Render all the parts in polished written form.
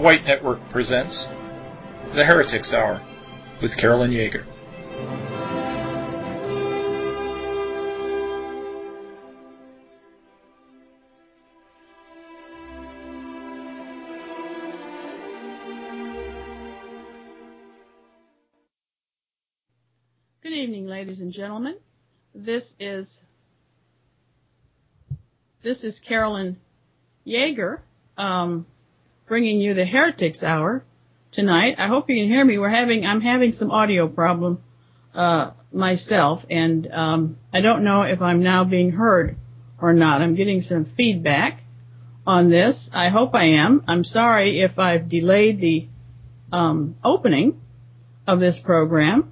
White Network presents The Heretics Hour with Carolyn Yeager. Good evening, ladies and gentlemen. This is Carolyn Yeager, bringing you the Heretics Hour tonight. I hope you can hear me. I'm having some audio problem myself, and I don't know if I'm now being heard or not. I'm getting some feedback on this. I hope I am. I'm sorry if I've delayed the opening of this program.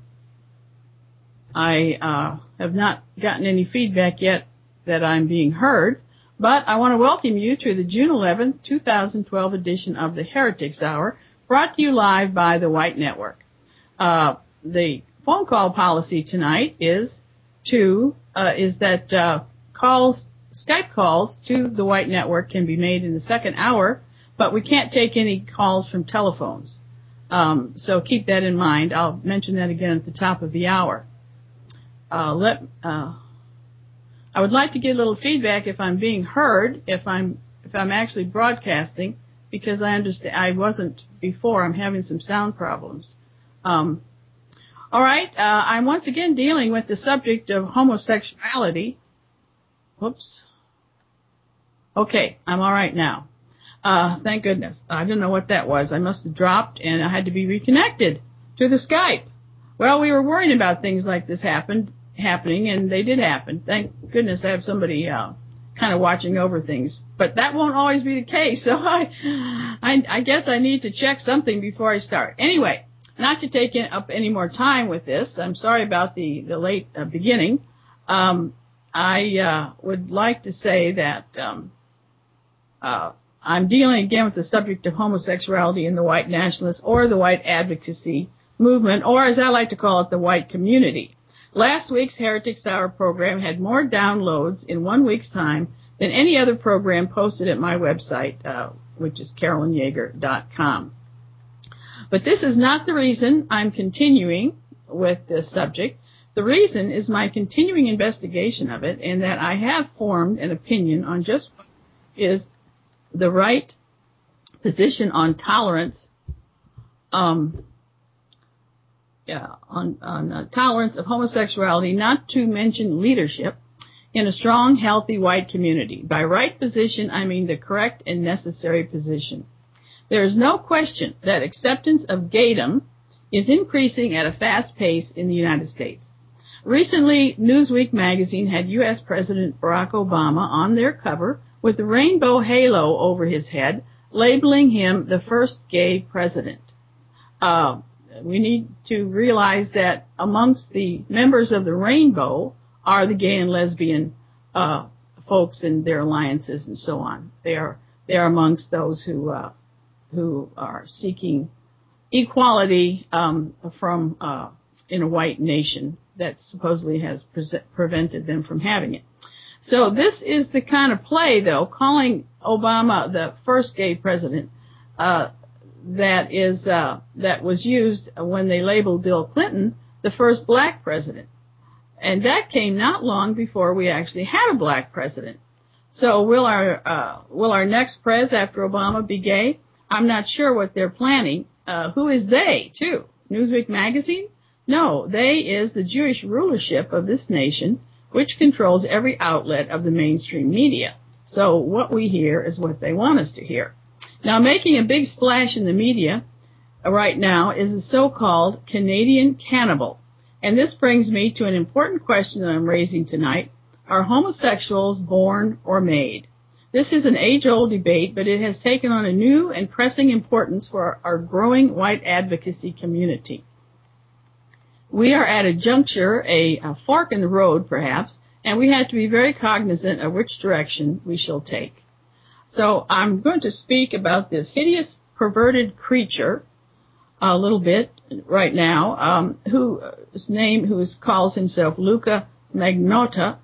I have not gotten any feedback yet that I'm being heard, but I want to welcome you to the June 11th, 2012 edition of the Heretics Hour, brought to you live by the White Network. The phone call policy tonight is that Skype calls to the White Network can be made in the second hour, but we can't take any calls from telephones. So keep that in mind. I'll mention that again at the top of the hour. I would like to get a little feedback if I'm being heard, if I'm actually broadcasting, because I understand I wasn't before. I'm having some sound problems. All right. I'm once again dealing with the subject of homosexuality. Whoops. Okay. I'm all right now. Thank goodness. I didn't know what that was. I must have dropped and I had to be reconnected to the Skype. Well, we were worrying about things like this happening, and they did happen. Thank goodness I have somebody kind of watching over things. But that won't always be the case, so I guess I need to check something before I start. Anyway, not to take up any more time with this. I'm sorry about the late beginning. I would like to say that I'm dealing again with the subject of homosexuality in the white nationalist or the white advocacy movement, or as I like to call it, the white community. Last week's Heretics Hour program had more downloads in 1 week's time than any other program posted at my website, which is carolynyeager.com. But this is not the reason I'm continuing with this subject. The reason is my continuing investigation of it, and that I have formed an opinion on just what is the right position on tolerance, on tolerance of homosexuality, not to mention leadership, in a strong, healthy white community. By right position, I mean the correct and necessary position. There is no question that acceptance of gaydom is increasing at a fast pace in the United States. Recently, Newsweek magazine had U.S. President Barack Obama on their cover with the rainbow halo over his head, labeling him the first gay president. We need to realize that amongst the members of the rainbow are the gay and lesbian folks and their alliances and so on. They are amongst those who are seeking equality from in a white nation that supposedly has prevented them from having it. So this is the kind of play, though, calling Obama the first gay president, that was used when they labeled Bill Clinton the first black president. And that came not long before we actually had a black president. So will our next prez after Obama be gay? I'm not sure what they're planning. Who is they, too? Newsweek magazine? No, they is the Jewish rulership of this nation, which controls every outlet of the mainstream media. So what we hear is what they want us to hear. Now, making a big splash in the media right now is the so-called Canadian cannibal. And this brings me to an important question that I'm raising tonight. Are homosexuals born or made? This is an age-old debate, but it has taken on a new and pressing importance for our growing white advocacy community. We are at a juncture, a fork in the road, perhaps, and we have to be very cognizant of which direction we shall take. So I'm going to speak about this hideous, perverted creature a little bit right now, who calls himself Luca Magnotta.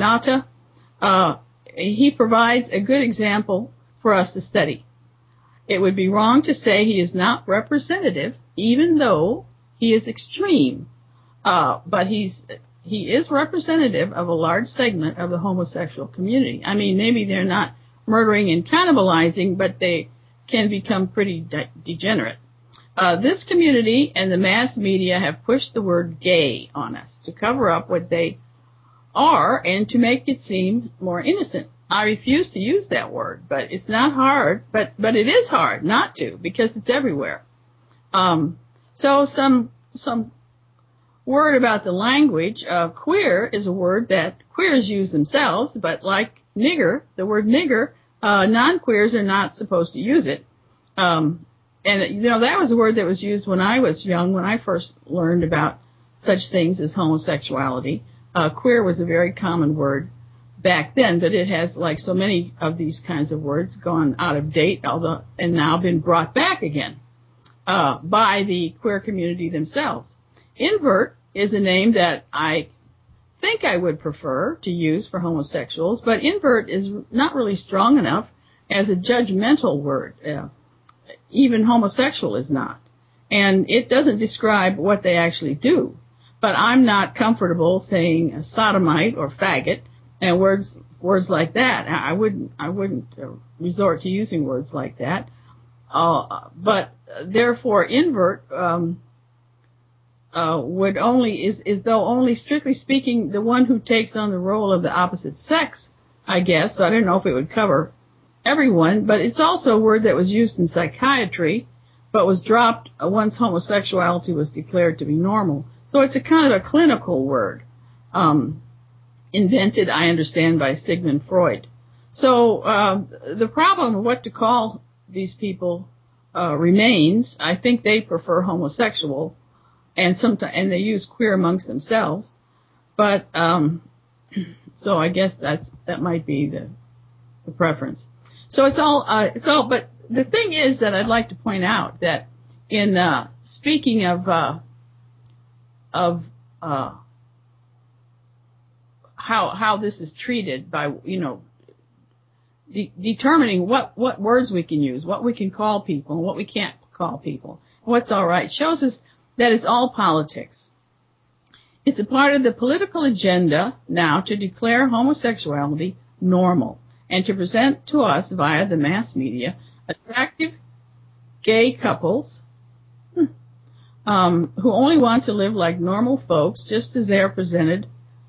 He provides a good example for us to study. It would be wrong to say he is not representative, even though he is extreme. But he is representative of a large segment of the homosexual community. I mean, maybe they're not murdering and cannibalizing, but they can become pretty degenerate. This community and the mass media have pushed the word gay on us to cover up what they are and to make it seem more innocent. I refuse to use that word, but it's not hard, but it is hard not to, because it's everywhere. So some word about the language. Queer is a word that queers use themselves, but like nigger, the word nigger, non-queers are not supposed to use it. And that was a word that was used when I was young, when I first learned about such things as homosexuality. Queer was a very common word back then, but it has, like so many of these kinds of words, gone out of date, and now been brought back again by the queer community themselves. Invert is a name that I think I would prefer to use for homosexuals, but invert is not really strong enough as a judgmental word. Even homosexual is not. And it doesn't describe what they actually do. But I'm not comfortable saying sodomite or faggot and words like that. I wouldn't resort to using words like that. But therefore, invert would only is though only strictly speaking the one who takes on the role of the opposite sex, I guess. So I don't know if it would cover everyone, but it's also a word that was used in psychiatry, but was dropped once homosexuality was declared to be normal. So it's a kind of a clinical word, invented, I understand, by Sigmund Freud. So the problem of what to call these people remains. I think they prefer homosexual, and they use queer amongst themselves. But so I guess that might be the preference. So it's all. But the thing is that I'd like to point out that in speaking of how this is treated by, determining what words we can use, what we can call people, and what we can't call people, what's all right, shows us that it's all politics. It's a part of the political agenda now to declare homosexuality normal and to present to us via the mass media attractive gay couples who only want to live like normal folks, just as they are presented.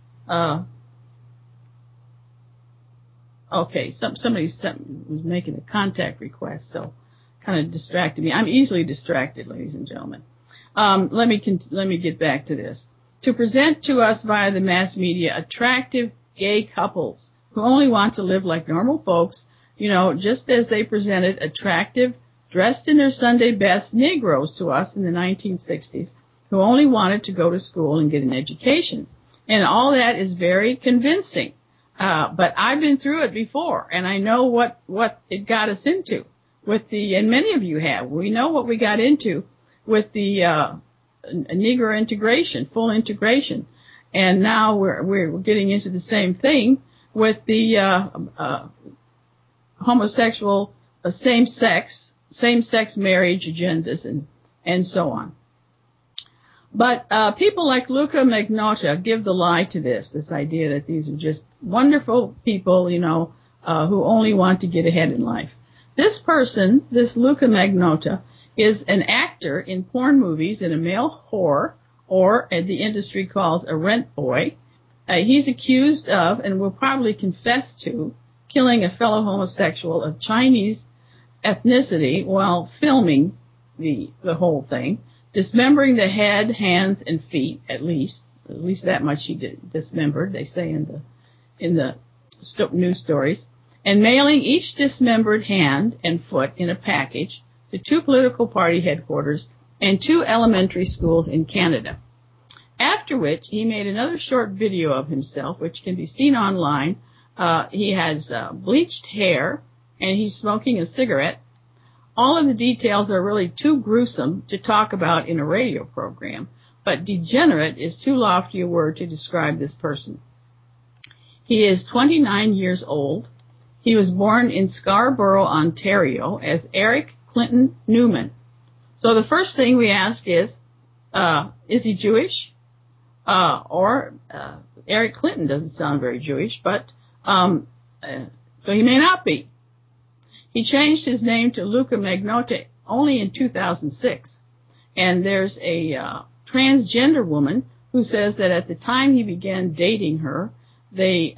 Okay, somebody was making a contact request, so kind of distracted me. I'm easily distracted, ladies and gentlemen. Let me get back to this. To present to us via the mass media attractive gay couples who only want to live like normal folks, just as they presented attractive, dressed in their Sunday best Negroes to us in the 1960s, who only wanted to go to school and get an education. And all that is very convincing. But I've been through it before, and I know what it got us into and many of you have. We know what we got into with the Negro integration, full integration. And now we're getting into the same thing with the homosexual same-sex marriage agendas and so on. But people like Luca Magnotta give the lie to this idea that these are just wonderful people, who only want to get ahead in life. This person, this Luca Magnotta, is an actor in porn movies and a male whore, or as the industry calls a rent boy. He's accused of, and will probably confess to, killing a fellow homosexual of Chinese ethnicity while filming the whole thing, dismembering the head, hands, and feet, at least that much he dismembered, they say in the news stories, and mailing each dismembered hand and foot in a package to 2 political party headquarters and 2 elementary schools in Canada. After which, he made another short video of himself, which can be seen online. He has bleached hair, and he's smoking a cigarette. All of the details are really too gruesome to talk about in a radio program, but degenerate is too lofty a word to describe this person. He is 29 years old. He was born in Scarborough, Ontario, as Eric Clinton Newman. So the first thing we ask is he Jewish? Eric Clinton doesn't sound very Jewish, but so he may not be. He changed his name to Luca Magnotta only in 2006. And there's a transgender woman who says that at the time he began dating her, they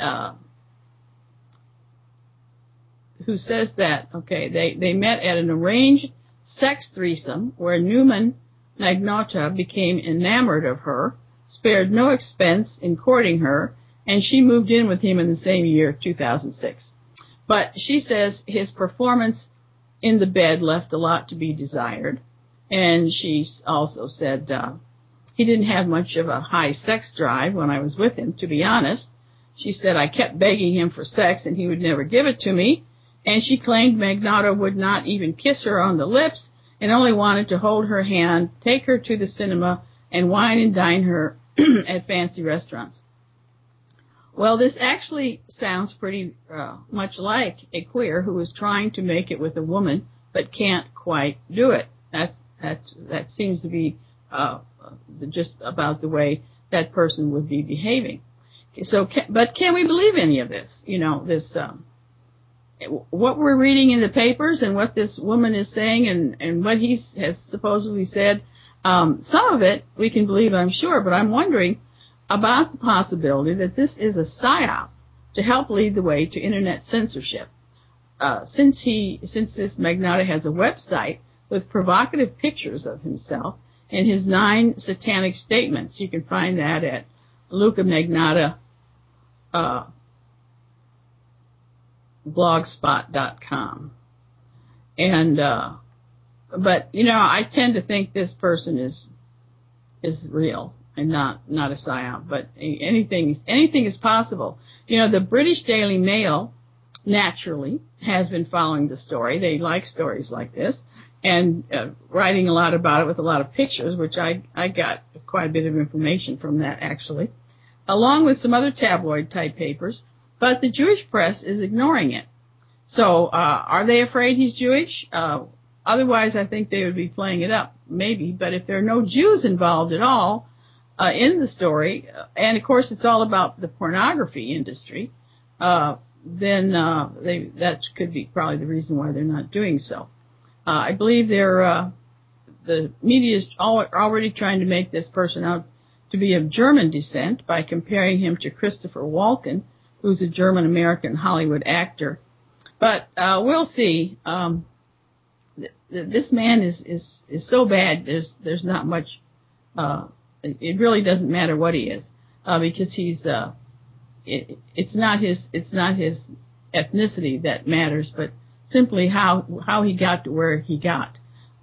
met at an arranged sex threesome where Newman Magnotta became enamored of her, spared no expense in courting her, and she moved in with him in the same year, 2006. But she says his performance in the bed left a lot to be desired. And she also said he didn't have much of a high sex drive when I was with him, to be honest. She said I kept begging him for sex and he would never give it to me. And she claimed Magnotta would not even kiss her on the lips and only wanted to hold her hand, take her to the cinema, and wine and dine her at fancy restaurants. Well, this actually sounds pretty much like a queer who is trying to make it with a woman but can't quite do it. That seems to be just about the way that person would be behaving. So, but can we believe any of this? You know, this what we're reading in the papers and what this woman is saying and what he has supposedly said. Some of it we can believe, I'm sure, but I'm wondering about the possibility that this is a psyop to help lead the way to internet censorship. Since this Magnotta has a website with provocative pictures of himself and his 9 satanic statements, you can find that at Luca Magnotta blogspot.com. And but you know, I tend to think this person is real and not a psyop, but anything is possible. You know, the British Daily Mail naturally has been following the story. They like stories like this and writing a lot about it with a lot of pictures, which I got quite a bit of information from that actually, along with some other tabloid type papers, but the Jewish press is ignoring it. So are they afraid he's Jewish? Otherwise, I think they would be playing it up, maybe. But if there are no Jews involved at all in the story, and of course it's all about the pornography industry, then that could be probably the reason why they're not doing so. I believe the media is already trying to make this person out to be of German descent by comparing him to Christopher Walken, who's a German-American Hollywood actor. But we'll see. This man is so bad. There's not much. It really doesn't matter what he is, because he's. It's not his ethnicity that matters, but simply how he got to where he got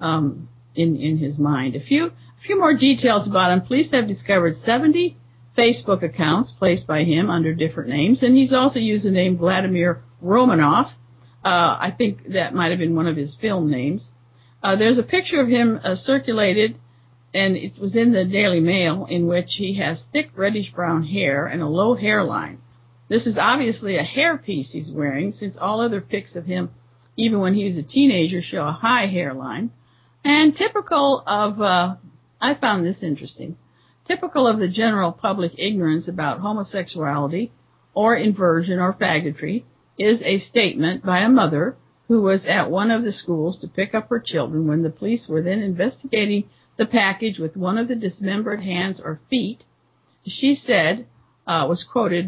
in his mind. A few more details about him. Police have discovered 70 Facebook accounts placed by him under different names, and he's also used the name Vladimir Romanov. I think that might have been one of his film names. There's a picture of him circulated, and it was in the Daily Mail, in which he has thick reddish-brown hair and a low hairline. This is obviously a hairpiece he's wearing, since all other pics of him, even when he was a teenager, show a high hairline. And typical of, I found this interesting, typical of the general public ignorance about homosexuality or inversion or faggotry is a statement by a mother who was at one of the schools to pick up her children when the police were then investigating the package with one of the dismembered hands or feet. She said, was quoted,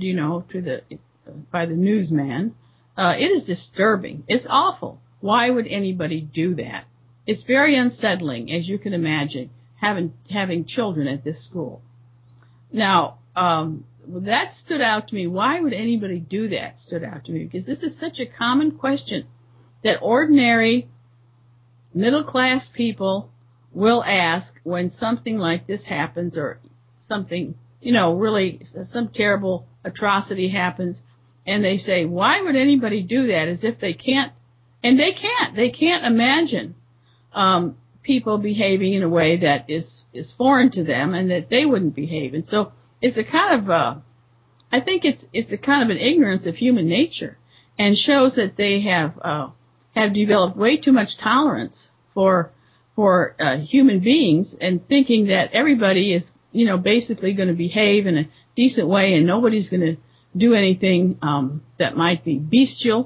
by the newsman, it is disturbing. It's awful. Why would anybody do that? It's very unsettling, as you can imagine, having children at this school. Now, that stood out to me. Why would anybody do that? Stood out to me because this is such a common question that ordinary middle-class people will ask when something like this happens, or something, really some terrible atrocity happens, and they say, why would anybody do that? As if they can't, and they can't imagine people behaving in a way that is foreign to them and that they wouldn't behave. And so it's a kind of I think it's a kind of an ignorance of human nature, and shows that they have developed way too much tolerance for human beings, and thinking that everybody is, basically going to behave in a decent way and nobody's going to do anything that might be bestial,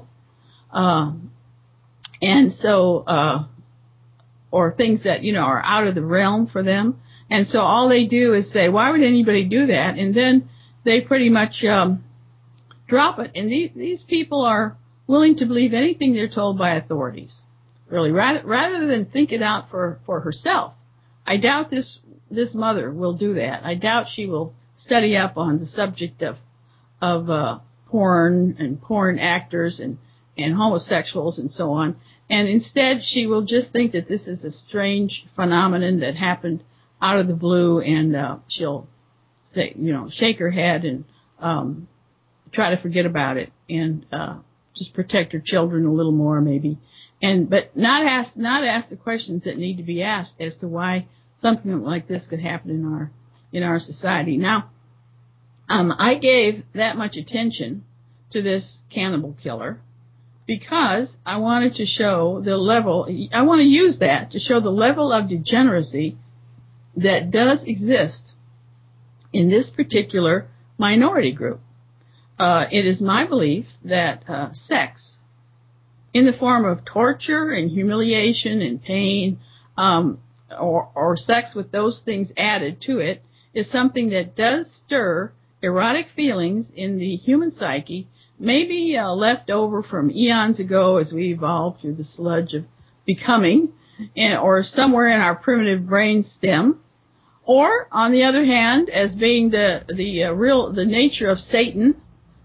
and so or things that are out of the realm for them. And so all they do is say, why would anybody do that? And then they pretty much drop it. And these people are willing to believe anything they're told by authorities, really, rather than think it out for herself. I doubt this mother will do that. I doubt she will study up on the subject of porn and porn actors and homosexuals and so on. And instead, she will just think that this is a strange phenomenon that happened out of the blue, and she'll say, shake her head and try to forget about it, and just protect her children a little more, maybe, but not ask the questions that need to be asked as to why something like this could happen in our society. Now, I gave that much attention to this cannibal killer because I wanted to show the level. I want to use that to show the level of degeneracy that does exist in this particular minority group. It is my belief that sex, in the form of torture and humiliation and pain, or sex with those things added to it, is something that does stir erotic feelings in the human psyche, maybe left over from eons ago as we evolved through the sludge of becoming, or somewhere in our primitive brain stem. Or, on the other hand, as being the nature of Satan,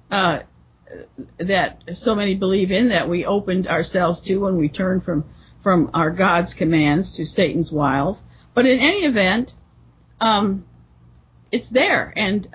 that so many believe in, that we opened ourselves to when we turned from our God's commands to Satan's wiles. But in any event, it's there. And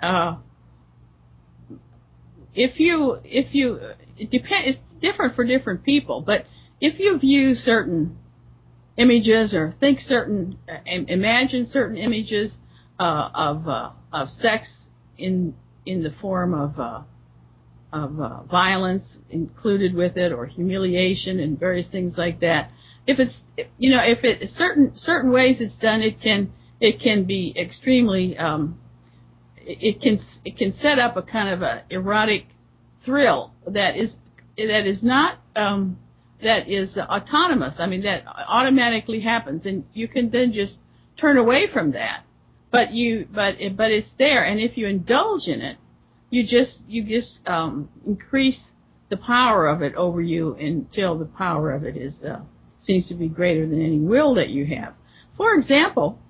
it's different for different people. But if you view certain images or imagine certain images of sex in the form of violence included with it, or humiliation and various things like that, if certain ways it's done, it can be extremely it can set up a kind of a erotic thrill that is not that is autonomous. I mean, that automatically happens, and you can then just turn away from that. But it's there, and if you indulge in it, you just increase the power of it over you until the power of it seems to be greater than any will that you have. For example,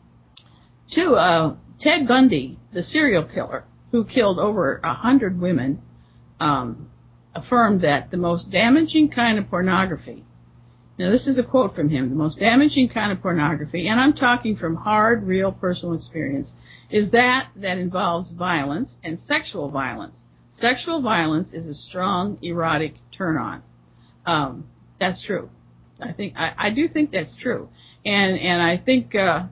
Ted Bundy, the serial killer who killed over 100 women, affirmed that the most damaging kind of pornography, now this is a quote from him, the most damaging kind of pornography, and I'm talking from hard, real personal experience, is that involves violence and sexual violence. Sexual violence is a strong erotic turn-on. That's true. I do think that's true. And I think it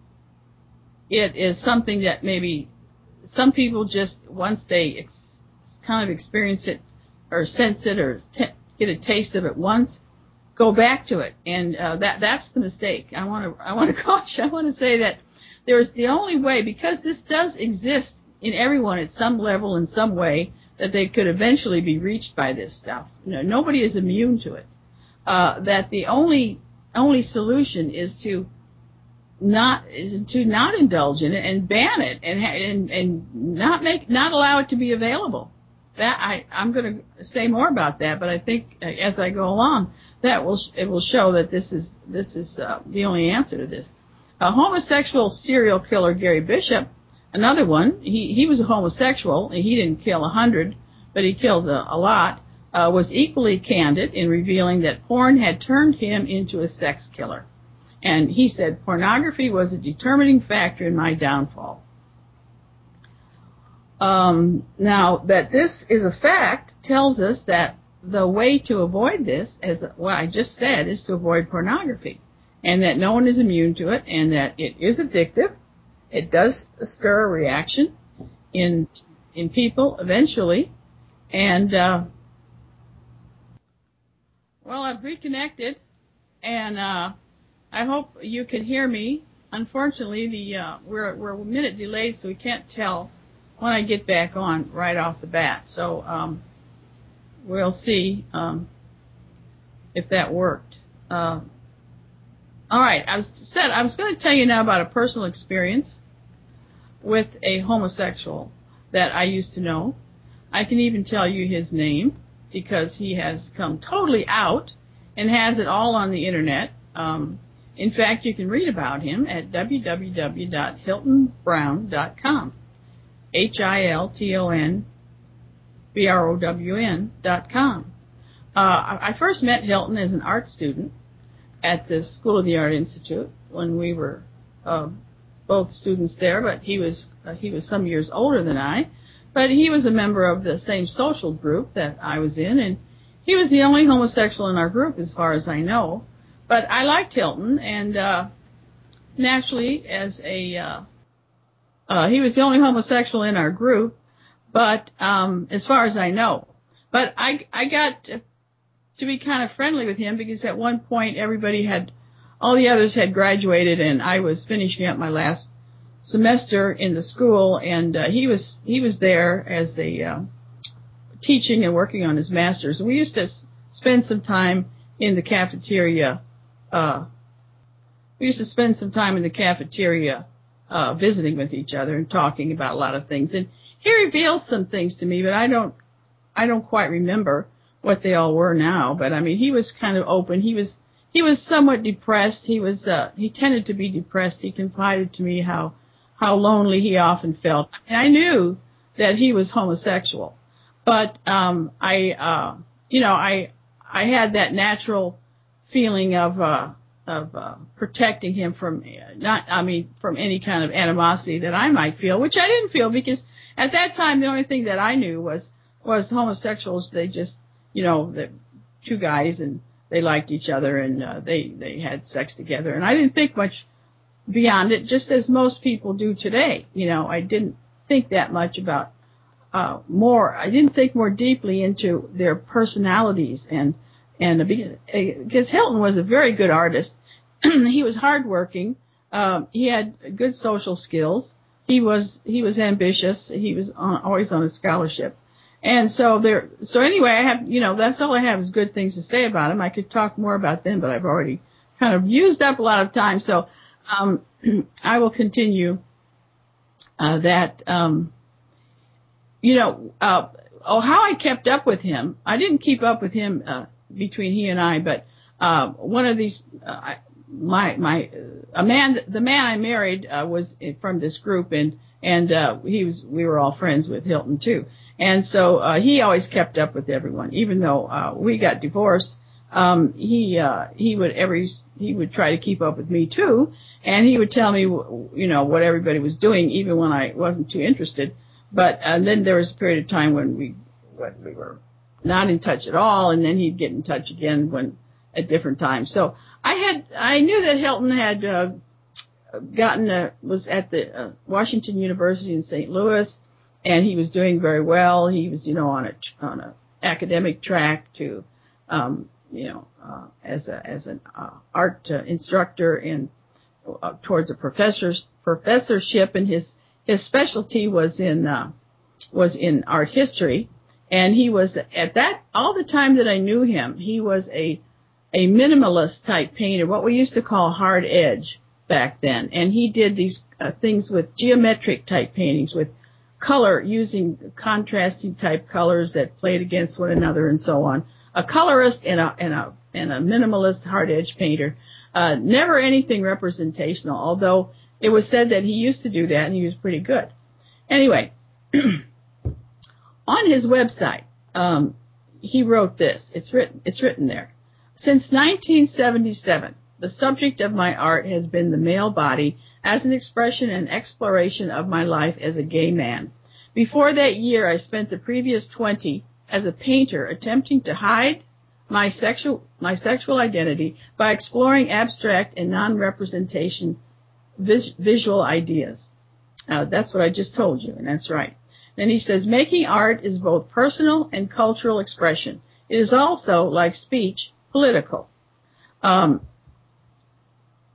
is something that maybe some people just, once they kind of experience it or sense it or get a taste of it once, go back to it. And that's the mistake. I want to caution. I want to say that there's the only way, because this does exist in everyone at some level in some way, that they could eventually be reached by this stuff. Nobody is immune to it. That the only solution is to not indulge in it and ban it and not allow it to be available. That I'm going to say more about that, but I think as I go along, it will show that this is the only answer to this. A homosexual serial killer, Gary Bishop, another one. He was a homosexual. He didn't kill 100, but he killed a lot. Was equally candid in revealing that porn had turned him into a sex killer. And he said, pornography was a determining factor in my downfall. Now, that this is a fact tells us that the way to avoid this, as what I just said, is to avoid pornography. And that no one is immune to it, and that it is addictive. It does stir a reaction in people eventually. And, well, I've reconnected, and I hope you can hear me. Unfortunately, we're a minute delayed, so we can't tell when I get back on right off the bat. So we'll see if that worked. All right, I was going to tell you now about a personal experience with a homosexual that I used to know. I can even tell you his name because he has come totally out and has it all on the internet. In fact, you can read about him at www.hiltonbrown.com. HILTONBROWN.com. I first met Hilton as an art student at the School of the Art Institute when we were both students there, but he was some years older than I. But he was a member of the same social group that I was in, and he was the only homosexual in our group as far as I know. But I liked Hilton, and naturally, as he was the only homosexual in our group, but as far as I know. But I got to be kind of friendly with him because at one point all the others had graduated, and I was finishing up my last semester in the school, and he was there as a teaching and working on his master's. We used to spend some time in the cafeteria. Visiting with each other and talking about a lot of things. And he revealed some things to me, but I don't quite remember what they all were now. But I mean, he was kind of open. He was somewhat depressed. He tended to be depressed. He confided to me how lonely he often felt. And I knew that he was homosexual, but I had that natural feeling of protecting him from any kind of animosity that I might feel, which I didn't feel because at that time the only thing that I knew was homosexuals. They just, the two guys and they liked each other and they had sex together, and I didn't think much beyond it, just as most people do today. I didn't think that much about I didn't think more deeply into their personalities and because Hilton was a very good artist. He was hardworking. He had good social skills. He was ambitious. He was always on a scholarship. And so anyway, I have, that's all I have is good things to say about him. I could talk more about them, but I've already kind of used up a lot of time. So, I will continue, how I kept up with him. I didn't keep up with him, between he and I, but one of these the man I married was from this group, and we were all friends with Hilton too, and so he always kept up with everyone, even though we got divorced. He would try to keep up with me too, and he would tell me what everybody was doing, even when I wasn't too interested. But then there was a period of time when we were not in touch at all, and then he'd get in touch again at different times. So I knew that Hilton had was at the Washington University in St. Louis, and he was doing very well. He was on a academic track to as an art instructor and towards a professorship, and his specialty was in art history. And he was all the time that I knew him, he was a minimalist type painter, what we used to call hard edge back then. And he did these things with geometric type paintings with color, using contrasting type colors that played against one another and so on. A colorist and a minimalist hard edge painter. Never anything representational, although it was said that he used to do that and he was pretty good. Anyway, on his website, he wrote this. It's written there. Since 1977, the subject of my art has been the male body as an expression and exploration of my life as a gay man. Before that year, I spent the previous 20 as a painter attempting to hide my sexual identity by exploring abstract and non-representation visual ideas. That's what I just told you, and that's right. Then he says, making art is both personal and cultural expression. It is also, like speech, political.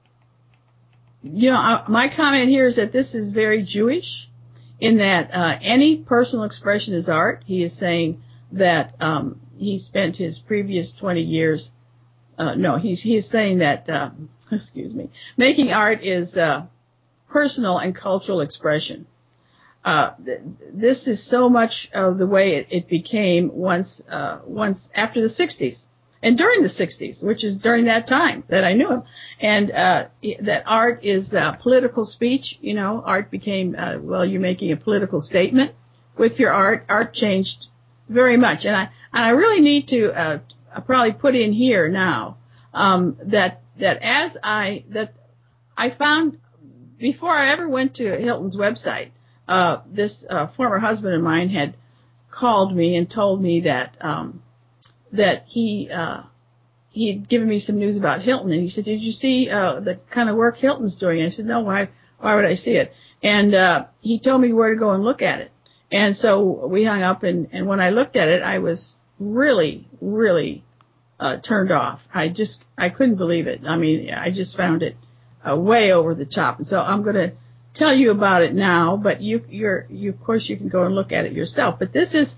my comment here is that this is very Jewish in that any personal expression is art. He is saying that he spent his previous 20 years. He is saying that making art is personal and cultural expression. This is so much of the way it became once after the 60s and during the 60s, which is during that time that I knew him. And that art is political speech. Art became, you're making a political statement with your art. Art changed very much. And I really need to probably put in here now that I found before I ever went to Hilton's website, this former husband of mine had called me and told me that he'd given me some news about Hilton, and he said, "Did you see the kind of work Hilton's doing?" I said, "No, why would I see it?" And he told me where to go and look at it. And so we hung up, and when I looked at it, I was really, really turned off. I couldn't believe it. I mean, I just found it way over the top. And so I'm going to tell you about it now, but you of course you can go and look at it yourself. But this is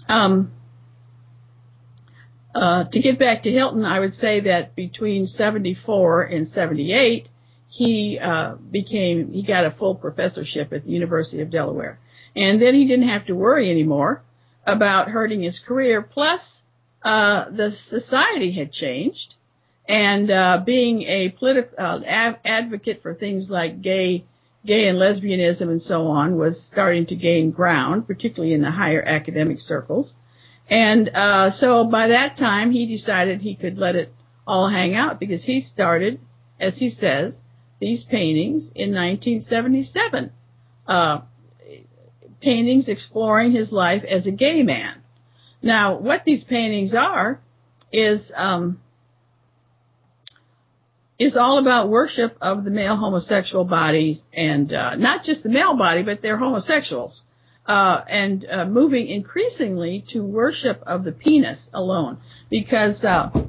to get back to Hilton, I would say that between 74 and 78, he got a full professorship at the University of Delaware. And then he didn't have to worry anymore about hurting his career. Plus, the society had changed, and being a political advocate for things like gay and lesbianism and so on was starting to gain ground, particularly in the higher academic circles. And so by that time, he decided he could let it all hang out, because he started, as he says, these paintings in 1977, paintings exploring his life as a gay man. Now, what these paintings are is all about worship of the male homosexual bodies, and not just the male body, but they're homosexuals. And moving increasingly to worship of the penis alone, because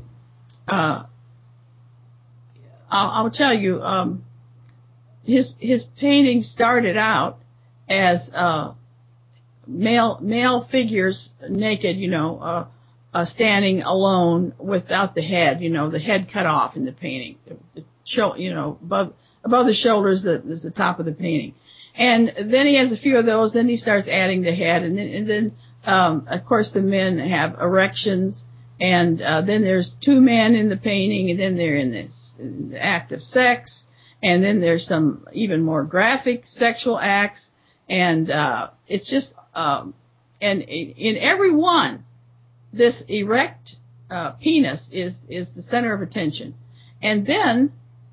I'll tell you, his painting started out as male figures naked, standing alone without the head, the head cut off in the painting, above the shoulders is the top of the painting. And then he has a few of those, then he starts adding the head, and then of course the men have erections, and then there's two men in the painting, and then they're in the act of sex, and then there's some even more graphic sexual acts, and it's just and in every one, this erect penis is the center of attention. And then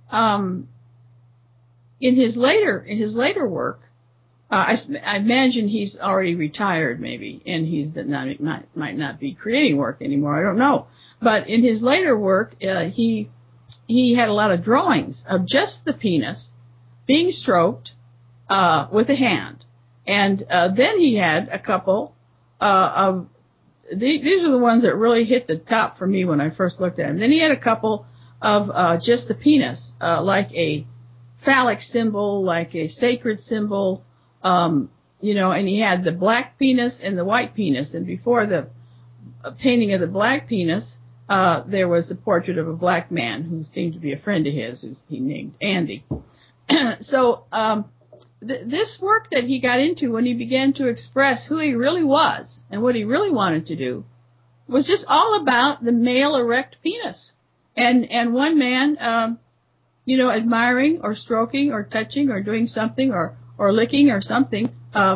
in his later work, I imagine he's already retired maybe, and might not be creating work anymore. I don't know. But in his later work, he had a lot of drawings of just the penis being stroked with a hand. And then he had a couple of these are the ones that really hit the top for me when I first looked at him. Then he had a couple of just the penis, like a phallic symbol, like a sacred symbol, and he had the black penis and the white penis. And before the painting of the black penis, there was the portrait of a black man who seemed to be a friend of his, who he named Andy. So this work that he got into when he began to express who he really was and what he really wanted to do was just all about the male erect penis. And one man, admiring or stroking or touching or doing something or licking or something,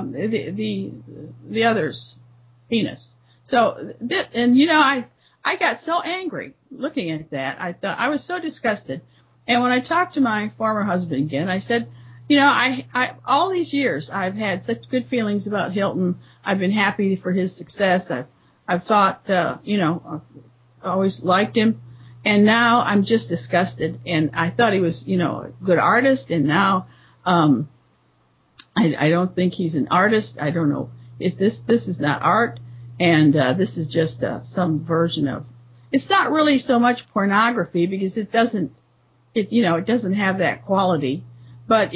the other's penis. So, I got so angry looking at that. I thought I was so disgusted. And when I talked to my former husband again, I said, I all these years I've had such good feelings about Hilton. I've been happy for his success. I've thought, I've always liked him. And now I'm just disgusted. And I thought he was, a good artist. And now, I don't think he's an artist. I don't know. This is not art. And, this is just, some version of, it's not really so much pornography because it doesn't have that quality. but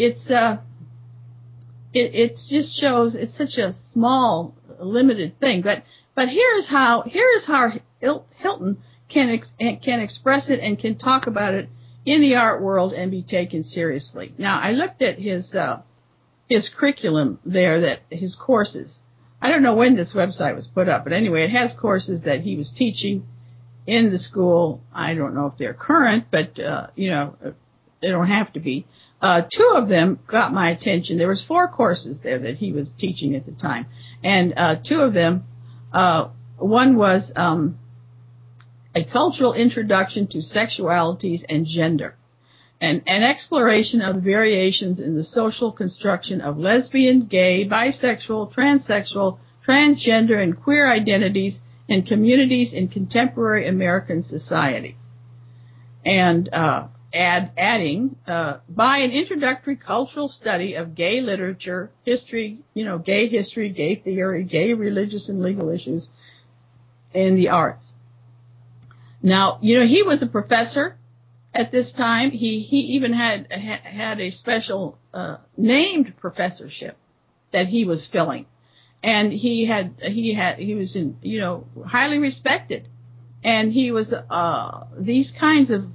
it just shows it's such a small, limited thing. But here's how Hilton can express it and can talk about it in the art world and be taken seriously. Now, I looked at his curriculum there, that his courses. I don't know when this website was put up, but anyway, it has courses that he was teaching in the school. I don't know if they're current, but they don't have to be. Two of them got my attention. There was 4 courses there that he was teaching at the time, and 2 of them, one was a cultural introduction to sexualities and gender, and an exploration of the variations in the social construction of lesbian, gay, bisexual, transsexual, transgender, and queer identities in communities in contemporary American society. And adding by an introductory cultural study of gay literature, history, gay history, gay theory, gay religious and legal issues, and the arts. Now, he was a professor at this time. He even had a special named professorship that he was filling, and he was highly respected, and he was these kinds of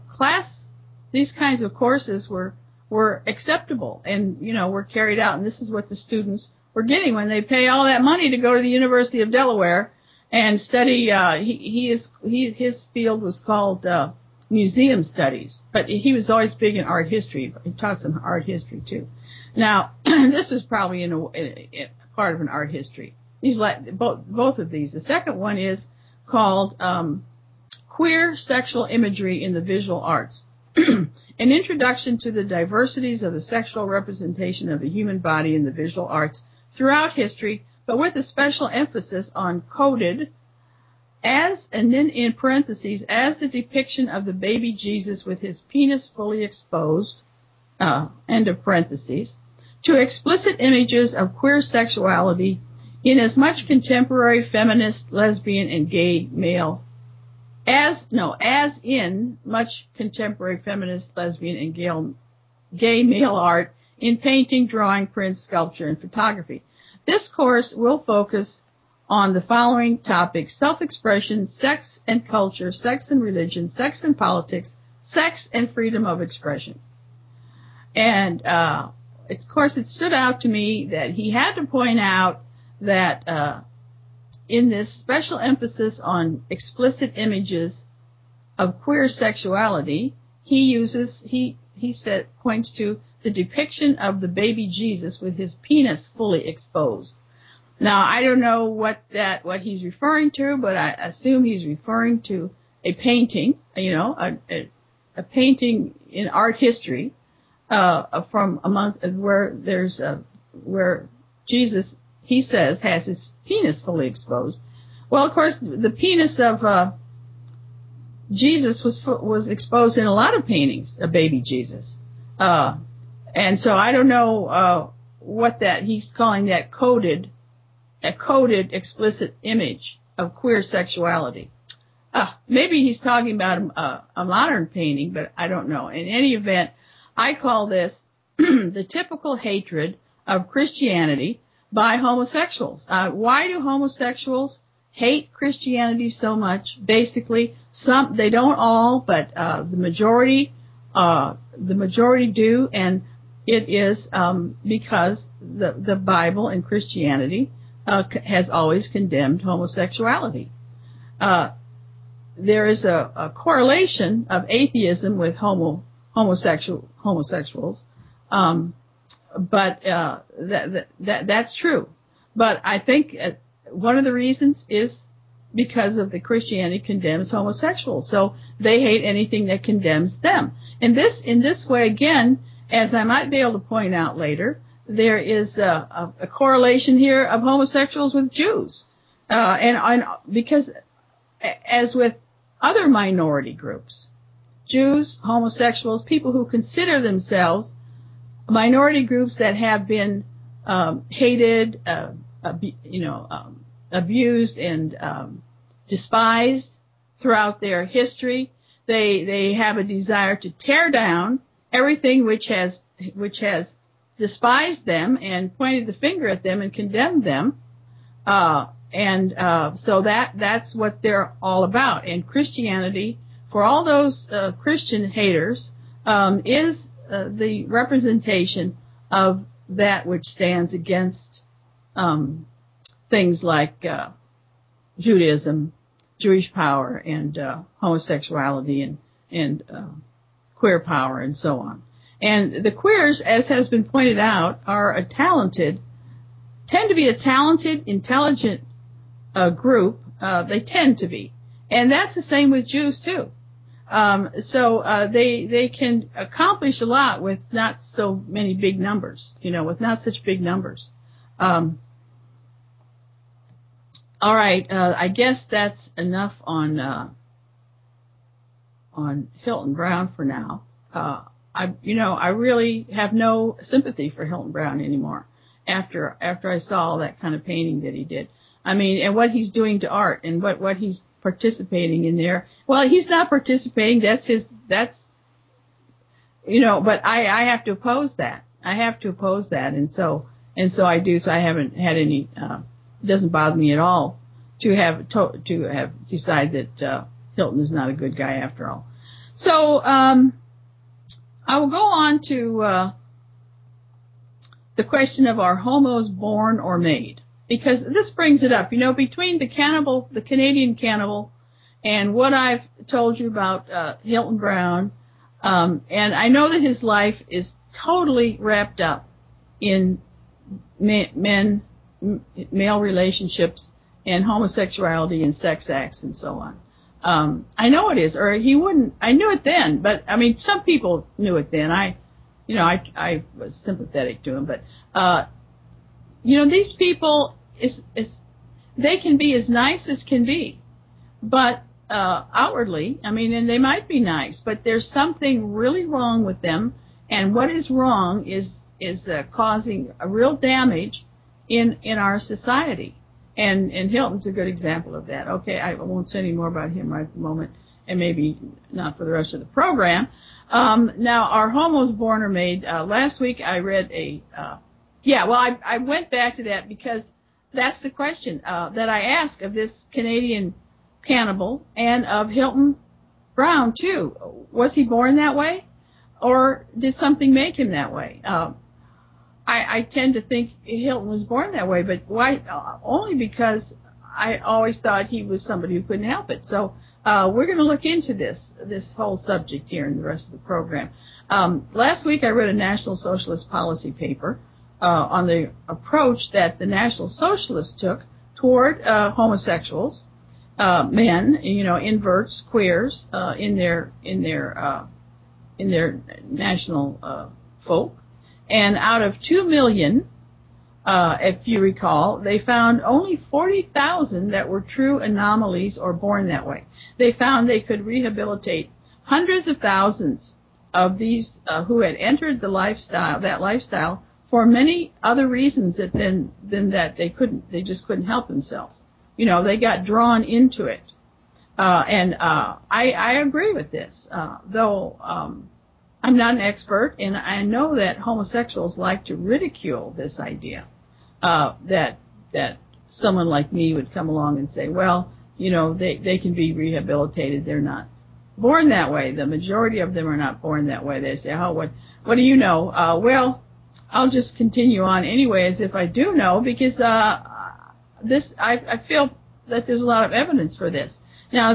courses were acceptable and were carried out, and this is what the students were getting when they pay all that money to go to the University of Delaware and study. His field was called museum studies, but he was always big in art history. He taught some art history too. Now, this was probably in a part of an art history. These both of these. The second one is called Queer Sexual Imagery in the Visual Arts. An introduction to the diversities of the sexual representation of the human body in the visual arts throughout history, but with a special emphasis on coded as, and then in parentheses, as the depiction of the baby Jesus with his penis fully exposed, end of parentheses, to explicit images of queer sexuality in as much contemporary feminist, lesbian, and gay male as in much contemporary feminist, lesbian, and gay male art in painting, drawing, print, sculpture, and photography. This course will focus on the following topics: self-expression, sex and culture, sex and religion, sex and politics, sex and freedom of expression. And, of course, it stood out to me that he had to point out that in this special emphasis on explicit images of queer sexuality, he points to the depiction of the baby Jesus with his penis fully exposed. Now, I don't know what he's referring to, but I assume he's referring to a painting, a painting in art history, from among where Jesus, he says, has his penis fully exposed. Well, of course, the penis of Jesus was exposed in a lot of paintings of baby Jesus, and so I don't know what that he's calling that coded explicit image of queer sexuality. Maybe he's talking about a modern painting, but I don't know. In any event, I call this the typical hatred of Christianity by homosexuals. Why do homosexuals hate Christianity so much? Basically, they don't all, but the majority do, and it is because the Bible and Christianity has always condemned homosexuality. There is a correlation of atheism with homosexuals, but that's true. But I think one of the reasons is because of the Christianity condemns homosexuals, so they hate anything that condemns them. In this way, again, as I might be able to point out later, there is a correlation here of homosexuals with Jews, and because as with other minority groups, Jews, homosexuals, people who consider themselves minority groups that have been hated, abused, and despised throughout their history. They have a desire to tear down everything which has despised them and pointed the finger at them and condemned them. So that's what they're all about. And Christianity, for all those Christian haters, is the representation of that which stands against things like Judaism, Jewish power, and homosexuality, and queer power, and so on. And the queers, as has been pointed out, tend to be a talented, intelligent group. They tend to be. And that's the same with Jews, too. They can accomplish a lot with not so many big numbers, with not such big numbers. All right, I guess that's enough on Hilton Brown for now. I really have no sympathy for Hilton Brown anymore after I saw all that kind of painting that he did. I mean, and what he's doing to art and what he's participating in there. Well, he's not participating. But I have to oppose that. And so I do. So I haven't had any, it doesn't bother me at all to have decided that, Hilton is not a good guy after all. So, I will go on to, the question of are homos born or made? Because this brings it up, between the Canadian cannibal, and what I've told you about Hilton Brown, and I know that his life is totally wrapped up in male relationships and homosexuality and sex acts and so on. I know it is, or he wouldn't. I knew it then, but I mean, some people knew it then. I was sympathetic to him, but these people they can be as nice as can be, but outwardly, I mean, and they might be nice, but there's something really wrong with them, and what is wrong is causing a real damage in our society. And Hilton's a good example of that. Okay, I won't say any more about him right at the moment, and maybe not for the rest of the program. Now, are homos born or made? Last week I read I went back to that because that's the question that I asked of this Canadian cannibal and of Hilton Brown too. Was he born that way, or did something make him that way? I tend to think Hilton was born that way, but why? Only because I always thought he was somebody who couldn't help it. So we're going to look into this whole subject here in the rest of the program. Last week I read a National Socialist policy paper on the approach that the National Socialists took toward homosexuals, men, inverts, queers, in their national folk. And out of 2 million, if you recall, they found only 40,000 that were true anomalies or born that way. They found they could rehabilitate hundreds of thousands of these who had entered that lifestyle for many other reasons than that they just couldn't help themselves. They got drawn into it. I agree with this, though I'm not an expert, and I know that homosexuals like to ridicule this idea, that someone like me would come along and say, well, they can be rehabilitated. They're not born that way. The majority of them are not born that way. They say, oh, what do you know? Well, I'll just continue on anyway as if I do know, because I feel that there's a lot of evidence for this. Now,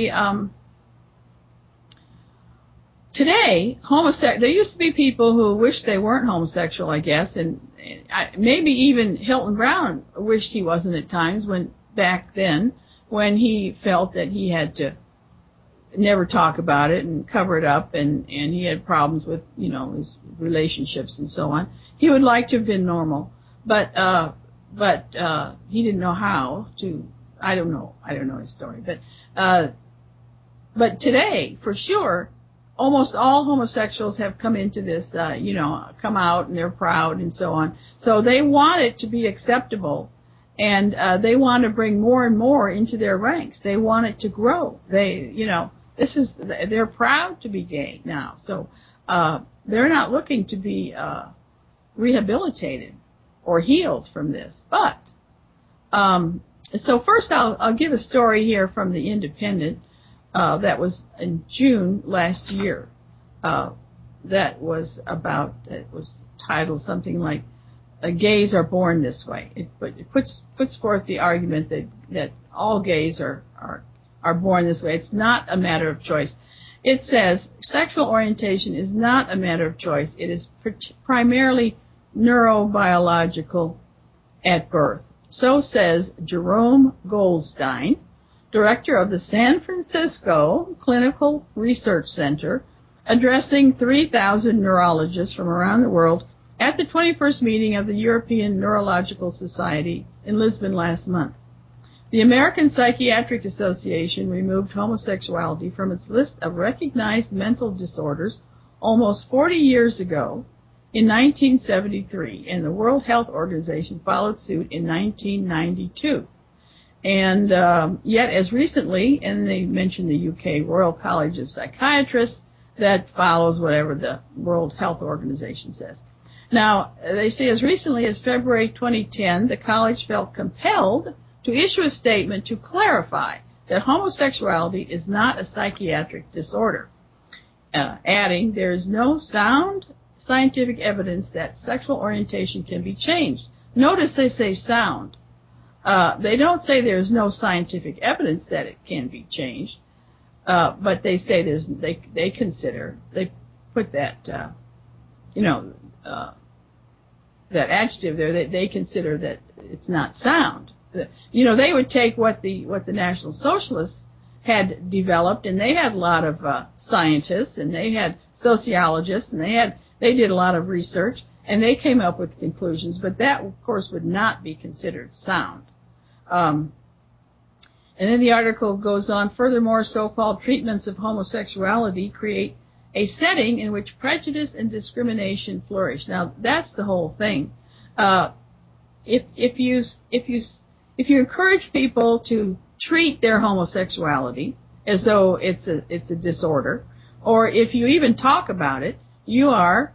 today, there used to be people who wished they weren't homosexual, I guess, and maybe even Hilton Brown wished he wasn't at times back then when he felt that he had to never talk about it and cover it up, and he had problems with, his relationships and so on. He would like to have been normal, but he didn't know how to. I don't know his story, but today, for sure, almost all homosexuals have come into this, come out, and they're proud and so on. So they want it to be acceptable, and they want to bring more and more into their ranks. They want it to grow. They're proud to be gay now. So they're not looking to be rehabilitated or healed from this. But so first I'll give a story here from the Independent that was in June last year. That was about, it was titled something like "Gays Are Born This Way." It puts forth the argument that all gays are born this way. It's not a matter of choice. It says sexual orientation is not a matter of choice. It is primarily neurobiological at birth. So says Jerome Goldstein, director of the San Francisco Clinical Research Center, addressing 3,000 neurologists from around the world at the 21st meeting of the European Neurological Society in Lisbon last month. The American Psychiatric Association removed homosexuality from its list of recognized mental disorders almost 40 years ago in 1973, and the World Health Organization followed suit in 1992. And yet as recently, and they mentioned the UK Royal College of Psychiatrists, that follows whatever the World Health Organization says. Now, they say as recently as February 2010, the college felt compelled to issue a statement to clarify that homosexuality is not a psychiatric disorder, adding, there is no sound scientific evidence that sexual orientation can be changed. Notice they say sound. They don't say there's no scientific evidence that it can be changed, but they say they consider, they put that, that adjective there, that they consider that it's not sound. They would take what the National Socialists had developed, and they had a lot of scientists, and they had sociologists, and they did a lot of research, and they came up with conclusions, but that, of course, would not be considered sound. And then the article goes on, furthermore, so-called treatments of homosexuality create a setting in which prejudice and discrimination flourish. Now, that's the whole thing. If you encourage people to treat their homosexuality as though it's a disorder, or if you even talk about it, you are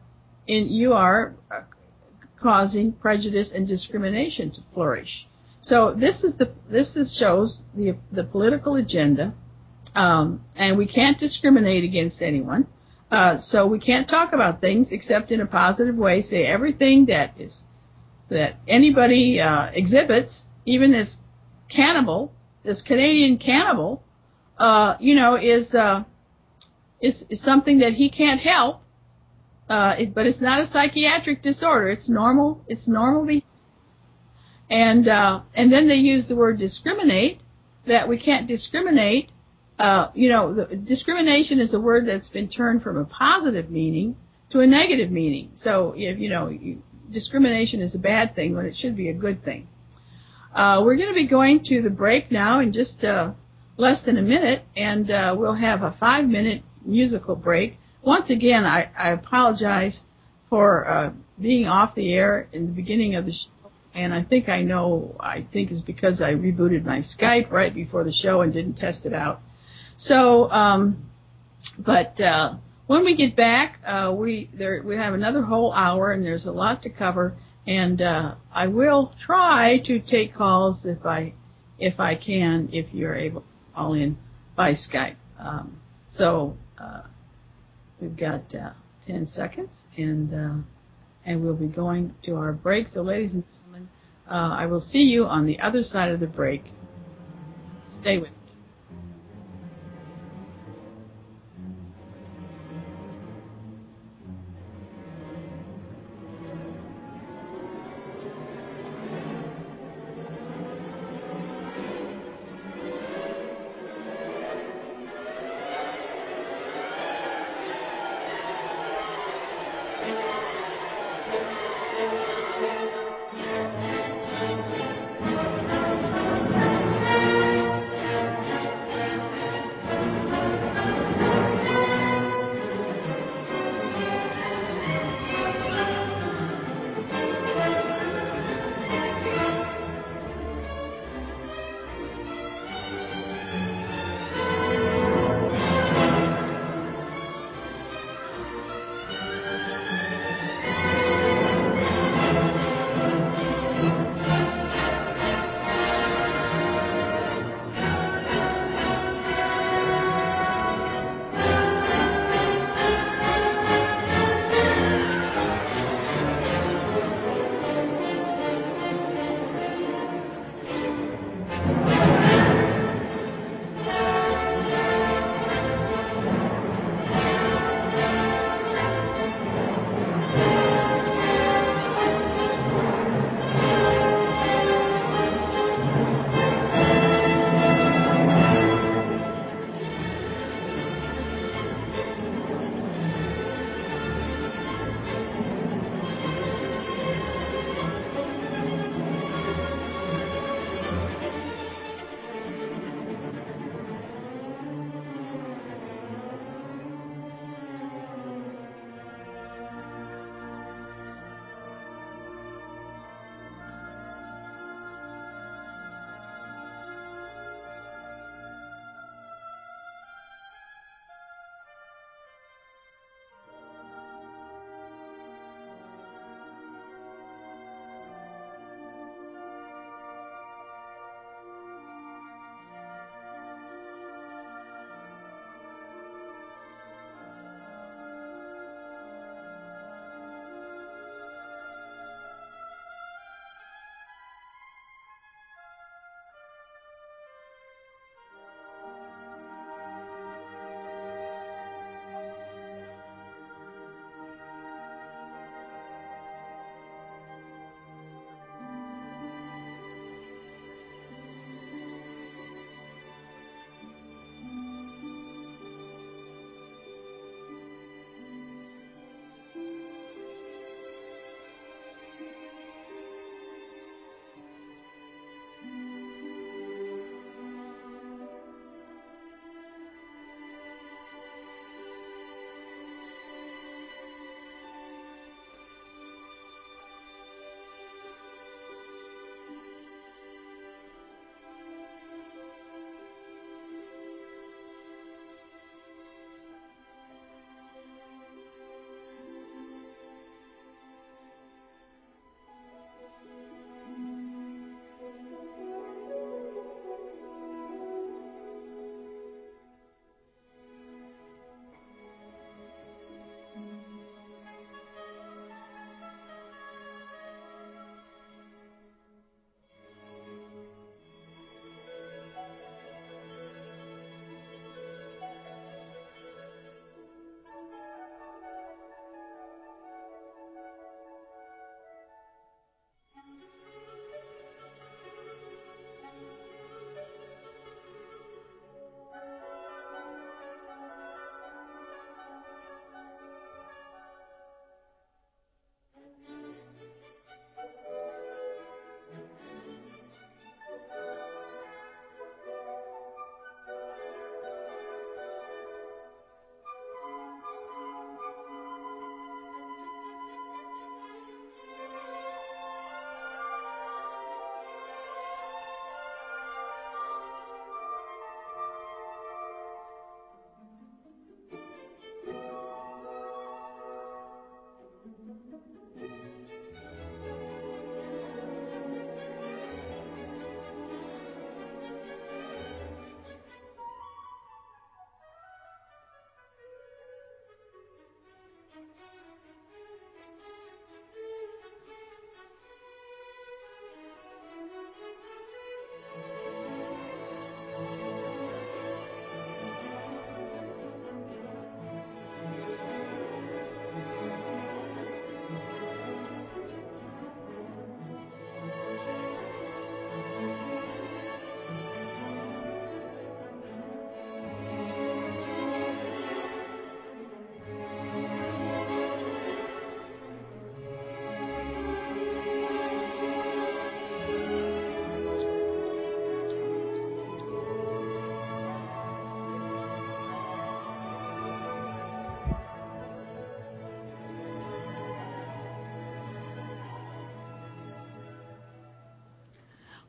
causing prejudice and discrimination to flourish. So this shows the political agenda, and we can't discriminate against anyone. So we can't talk about things except in a positive way. Say everything that anybody exhibits, even this cannibal, this Canadian cannibal, is something that he can't help. But it's not a psychiatric disorder. It's normal. It's normal behavior. And then they use the word discriminate, that we can't discriminate. Discrimination is a word that's been turned from a positive meaning to a negative meaning. So, discrimination is a bad thing when it should be a good thing. We're going to be going to the break now in just less than a minute, and we'll have a 5-minute musical break. Once again, I apologize for being off the air in the beginning of the show, and I think it's because I rebooted my Skype right before the show and didn't test it out. So, but when we get back, we have another whole hour, and there's a lot to cover, and I will try to take calls if I can, if you're able to call in by Skype. We've got 10 seconds, and we'll be going to our break. So, ladies and gentlemen, I will see you on the other side of the break. Stay with me.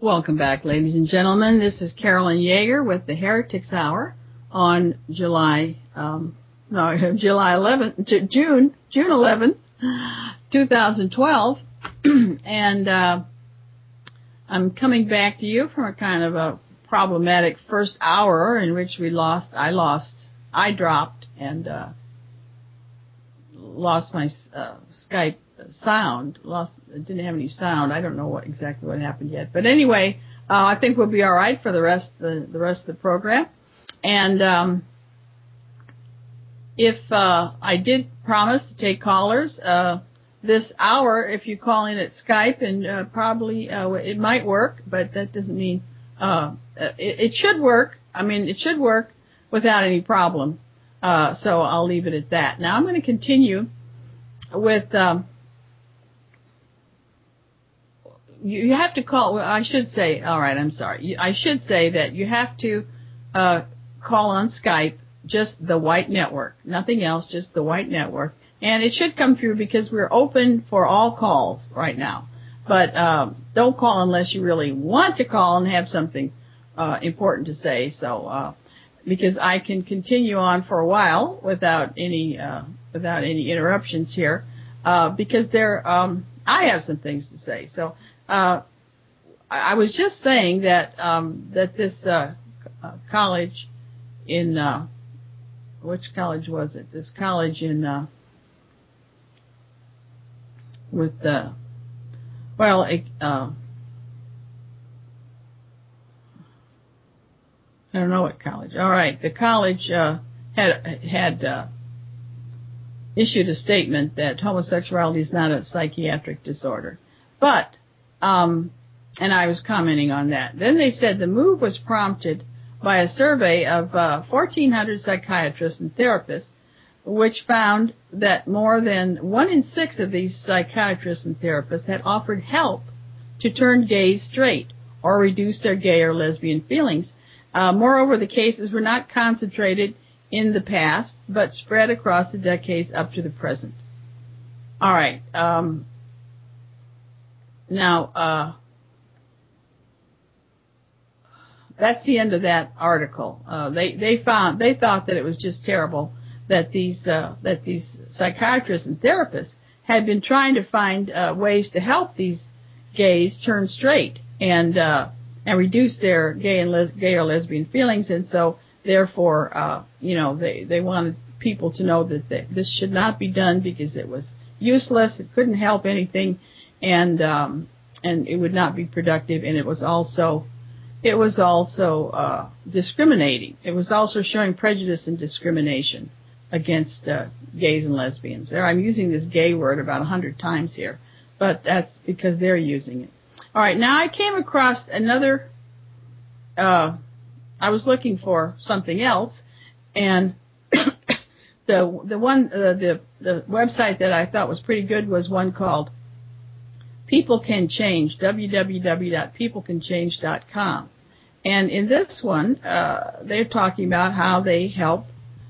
Welcome back, ladies and gentlemen. This is Carolyn Yeager with the Heretics Hour on June 11th, 2012. And I'm coming back to you from a kind of a problematic first hour in which I dropped and lost my Skype sound, didn't have any sound. I don't know exactly what happened yet. But anyway, I think we'll be all right for the rest of the program. And if I did promise to take callers this hour, if you call in at Skype, and probably it might work, but that doesn't mean it should work. I mean, it should work without any problem. So I'll leave it at that. Now I'm going to continue with you have to call. Well, I should say, all right, I'm sorry. I should say that you have to call on Skype, just the White Network, nothing else, just the White Network. And it should come through because we're open for all calls right now. But don't call unless you really want to call and have something important to say. So because I can continue on for a while without any interruptions here, because I have some things to say. So I was just saying that this college in which college was it? This college in I don't know what college. All right, the college had issued a statement that homosexuality is not a psychiatric disorder, but and I was commenting on that. Then they said the move was prompted by a survey of 1,400 psychiatrists and therapists, which found that more than 1 in 6 of these psychiatrists and therapists had offered help to turn gays straight or reduce their gay or lesbian feelings. Moreover, the cases were not concentrated in the past, but spread across the decades up to the present. All right. Now, that's the end of that article. They thought that it was just terrible that these psychiatrists and therapists had been trying to find ways to help these gays turn straight and reduce their gay or lesbian feelings, and so therefore, they wanted people to know that this should not be done because it was useless, it couldn't help anything, and it would not be productive, and it was also discriminating. It was also showing prejudice and discrimination against gays and lesbians. I'm using this gay word about 100 times here, but that's because they're using it. All right, now I came across another. I was looking for something else, and the website that I thought was pretty good was one called People Can Change, www.peoplecanchange.com. And in this one, they're talking about how they help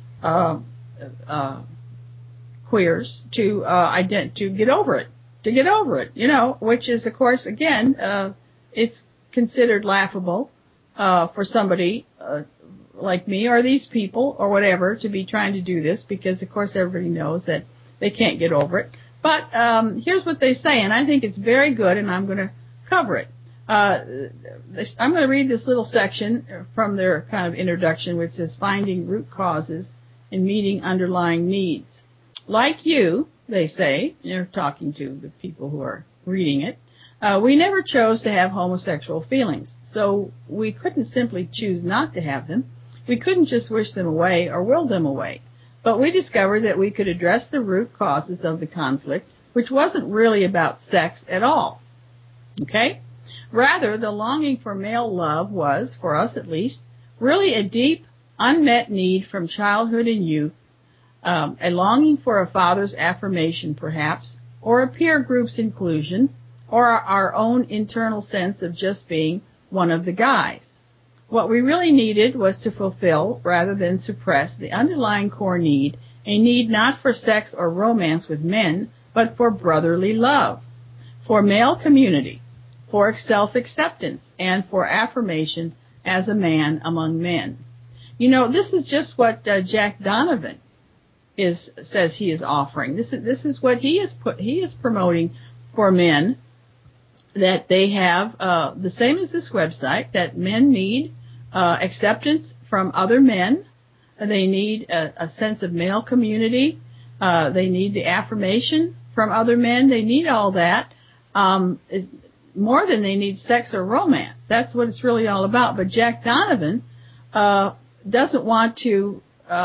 queers to get over it, which is, of course, again, it's considered laughable for somebody like me or these people or whatever to be trying to do this, because, of course, everybody knows that they can't get over it. But here's what they say, and I think it's very good, and I'm going to cover it. I'm going to read this little section from their kind of introduction, which says finding root causes and meeting underlying needs. Like you, they say, they're talking to the people who are reading it, we never chose to have homosexual feelings, so we couldn't simply choose not to have them. We couldn't just wish them away or will them away. But we discovered that we could address the root causes of the conflict, which wasn't really about sex at all. Okay? Rather, the longing for male love was, for us at least, really a deep, unmet need from childhood and youth, a longing for a father's affirmation, perhaps, or a peer group's inclusion, or our own internal sense of just being one of the guys. What we really needed was to fulfill, rather than suppress, the underlying core need, a need not for sex or romance with men, but for brotherly love, for male community, for self-acceptance and for affirmation as a man among men. You know, this is just what Jack Donovan says he is offering. This is what he is promoting for men, that they have the same as this website, that men need acceptance from other men. They need a sense of male community. They need the affirmation from other men. They need all that. More than they need sex or romance. That's what it's really all about. But Jack Donovan doesn't want to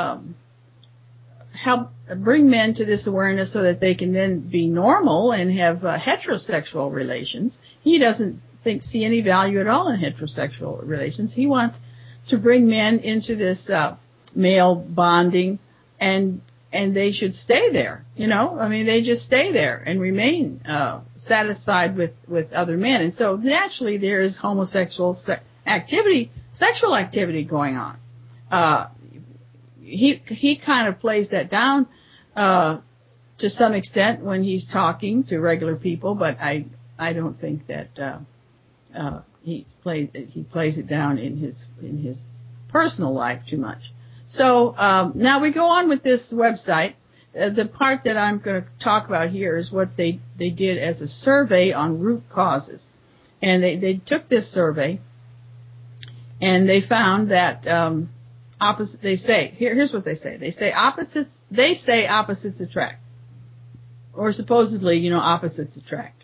help bring men to this awareness so that they can then be normal and have heterosexual relations. He doesn't see any value at all in heterosexual relations. He wants to bring men into this male bonding, and they should stay there. You know, I mean, they just stay there and remain satisfied with other men. And so naturally there is homosexual sexual activity going on. He kind of plays that down to some extent when he's talking to regular people, but I don't think that he plays it down in his personal life too much. So now we go on with this website. The part that I'm going to talk about here is what they did as a survey on root causes. And they took this survey and they found that here's what they say. They say opposites attract. Or supposedly, you know, opposites attract.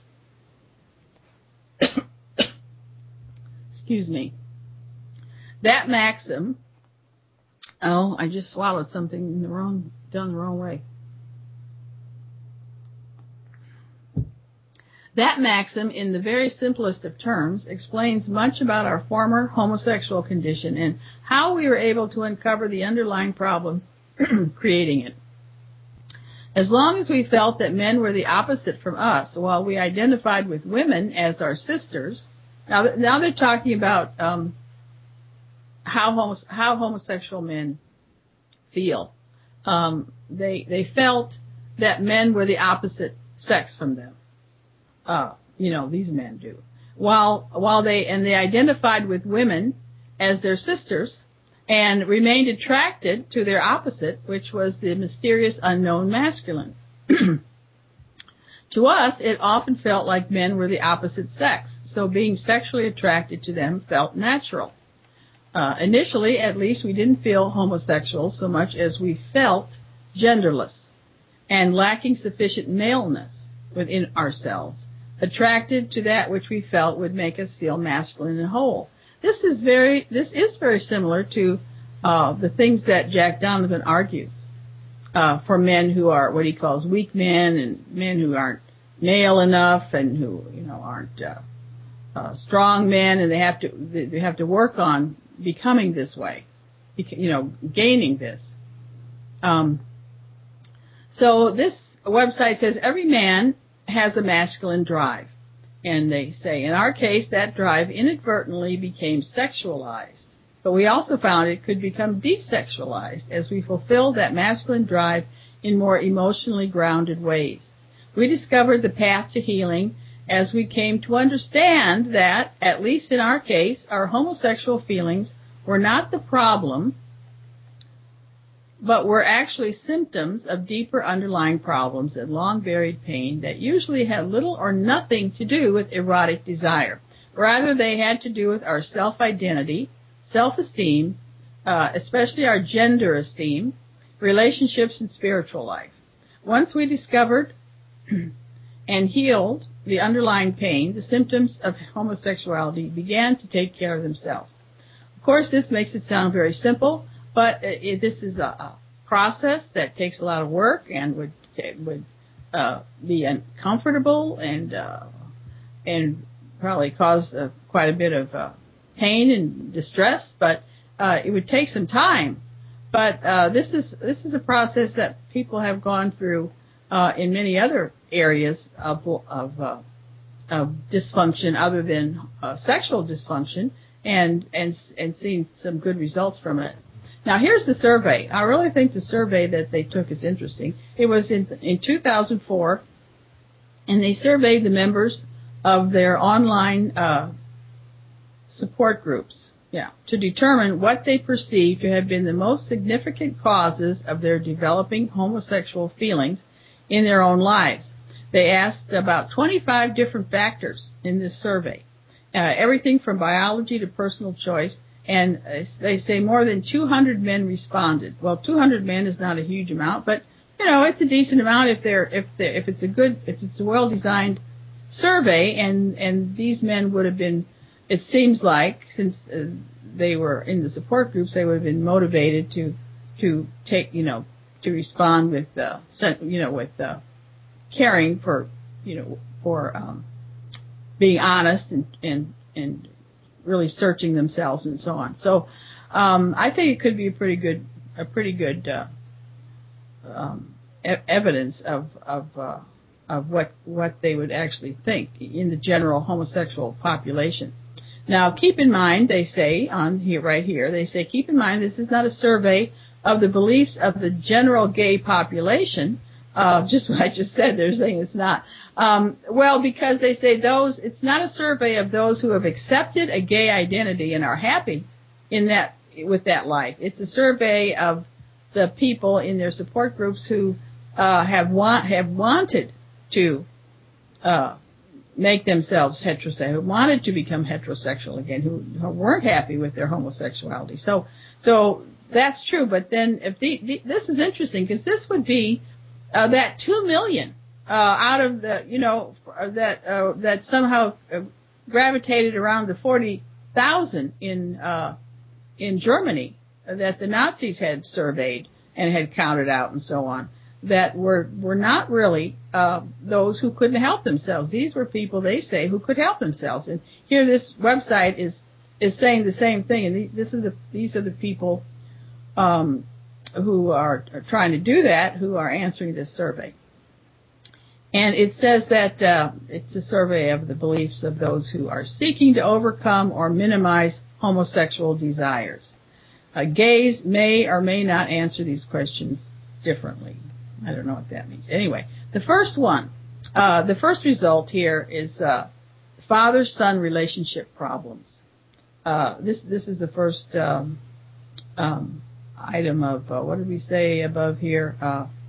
Excuse me. That maxim, I just swallowed something done the wrong way. That maxim, in the very simplest of terms, explains much about our former homosexual condition and how we were able to uncover the underlying problems creating it. As long as we felt that men were the opposite from us, while we identified with women as our sisters. Now they're talking about how homosexual men feel. They felt that men were the opposite sex from them. You know, these men do. While they identified with women as their sisters and remained attracted to their opposite, which was the mysterious unknown masculine. To us, it often felt like men were the opposite sex, so being sexually attracted to them felt natural. Initially, at least, we didn't feel homosexual so much as we felt genderless and lacking sufficient maleness within ourselves, attracted to that which we felt would make us feel masculine and whole. This is very similar to the things that Jack Donovan argues for men who are what he calls weak men and men who aren't male enough and who, you know, aren't strong men, and they have to work on becoming this way, you know, gaining this. So this website says every man has a masculine drive. And they say, in our case, that drive inadvertently became sexualized. But we also found it could become desexualized as we fulfilled that masculine drive in more emotionally grounded ways. We discovered the path to healing as we came to understand that, at least in our case, our homosexual feelings were not the problem, but were actually symptoms of deeper underlying problems and long-buried pain that usually had little or nothing to do with erotic desire. Rather, they had to do with our self-identity, self-esteem, especially our gender esteem, relationships, and spiritual life. Once we discovered and healed the underlying pain, the symptoms of homosexuality began to take care of themselves. Of course, this makes it sound very simple, but this is a process that takes a lot of work and would be uncomfortable and probably cause quite a bit of pain and distress. But it would take some time. But this is a process that people have gone through in many other areas of dysfunction other than sexual dysfunction, and seen some good results from it. Now, here's the survey. I really think the survey that they took is interesting. It was in 2004, and they surveyed the members of their online support groups, to determine what they perceive to have been the most significant causes of their developing homosexual feelings in their own lives. They asked about 25 different factors in this survey, everything from biology to personal choice, and they say more than 200 men responded. Well, 200 men is not a huge amount, but it's a decent amount if it's a well-designed survey, and these men would have been, it seems like, since they were in the support groups, they would have been motivated to take, to respond with, caring for, being honest and really searching themselves and so on. So, I think it could be a pretty good evidence of what they would actually think in the general homosexual population. Now, keep in mind, they say right here, keep in mind this is not a survey of the beliefs of the general gay population. Just what I just said, they're saying it's not. Because they say it's not a survey of those who have accepted a gay identity and are happy with that life. It's a survey of the people in their support groups who have wanted to make themselves heterosexual, who wanted to become heterosexual again, who weren't happy with their homosexuality. So that's true. But then if this is interesting, because this would be that 2 million out of the that somehow gravitated around the 40,000 in Germany that the Nazis had surveyed and had counted out and so on, that were not really those who couldn't help themselves. These were people, they say, who could help themselves. And here this website is saying the same thing. And these are the people who are trying to do that, who are answering this survey. And it says that it's a survey of the beliefs of those who are seeking to overcome or minimize homosexual desires. Gays may or may not answer these questions differently. I don't know what that means. Anyway, the first result here is father-son relationship problems. This is the first item of what did we say above here?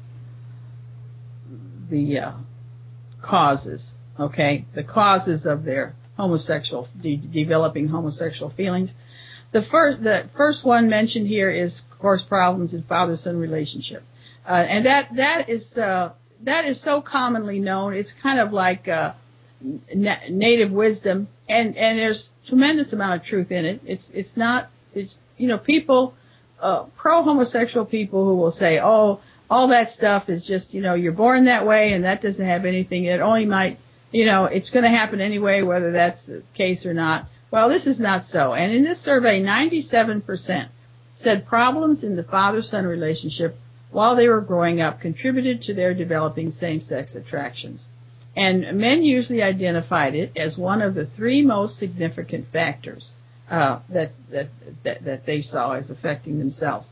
The causes. Okay, the causes of their developing homosexual feelings. The first one mentioned here is, of course, problems in father-son relationship. And that is so commonly known. It's kind of like native wisdom, and there's tremendous amount of truth in it. It's people, pro-homosexual people who will say, oh, all that stuff is just, you're born that way, and that doesn't have anything. It only might, it's going to happen anyway, whether that's the case or not. Well, this is not so. And in this survey, 97% said problems in the father-son relationship while they were growing up contributed to their developing same-sex attractions. And men usually identified it as one of the 3 most significant factors that they saw as affecting themselves.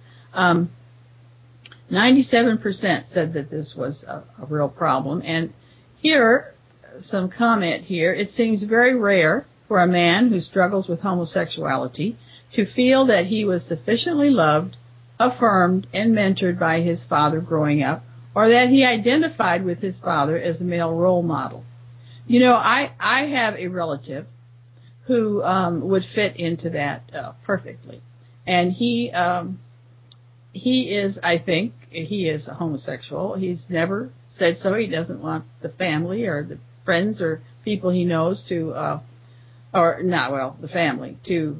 97% said that this was a real problem. And here, some comment here, it seems very rare for a man who struggles with homosexuality to feel that he was sufficiently loved, affirmed, and mentored by his father growing up, or that he identified with his father as a male role model. I have a relative who would fit into that perfectly. And he is, I think, he is a homosexual. He's never said so. He doesn't want the family or the friends or people he knows to, the family to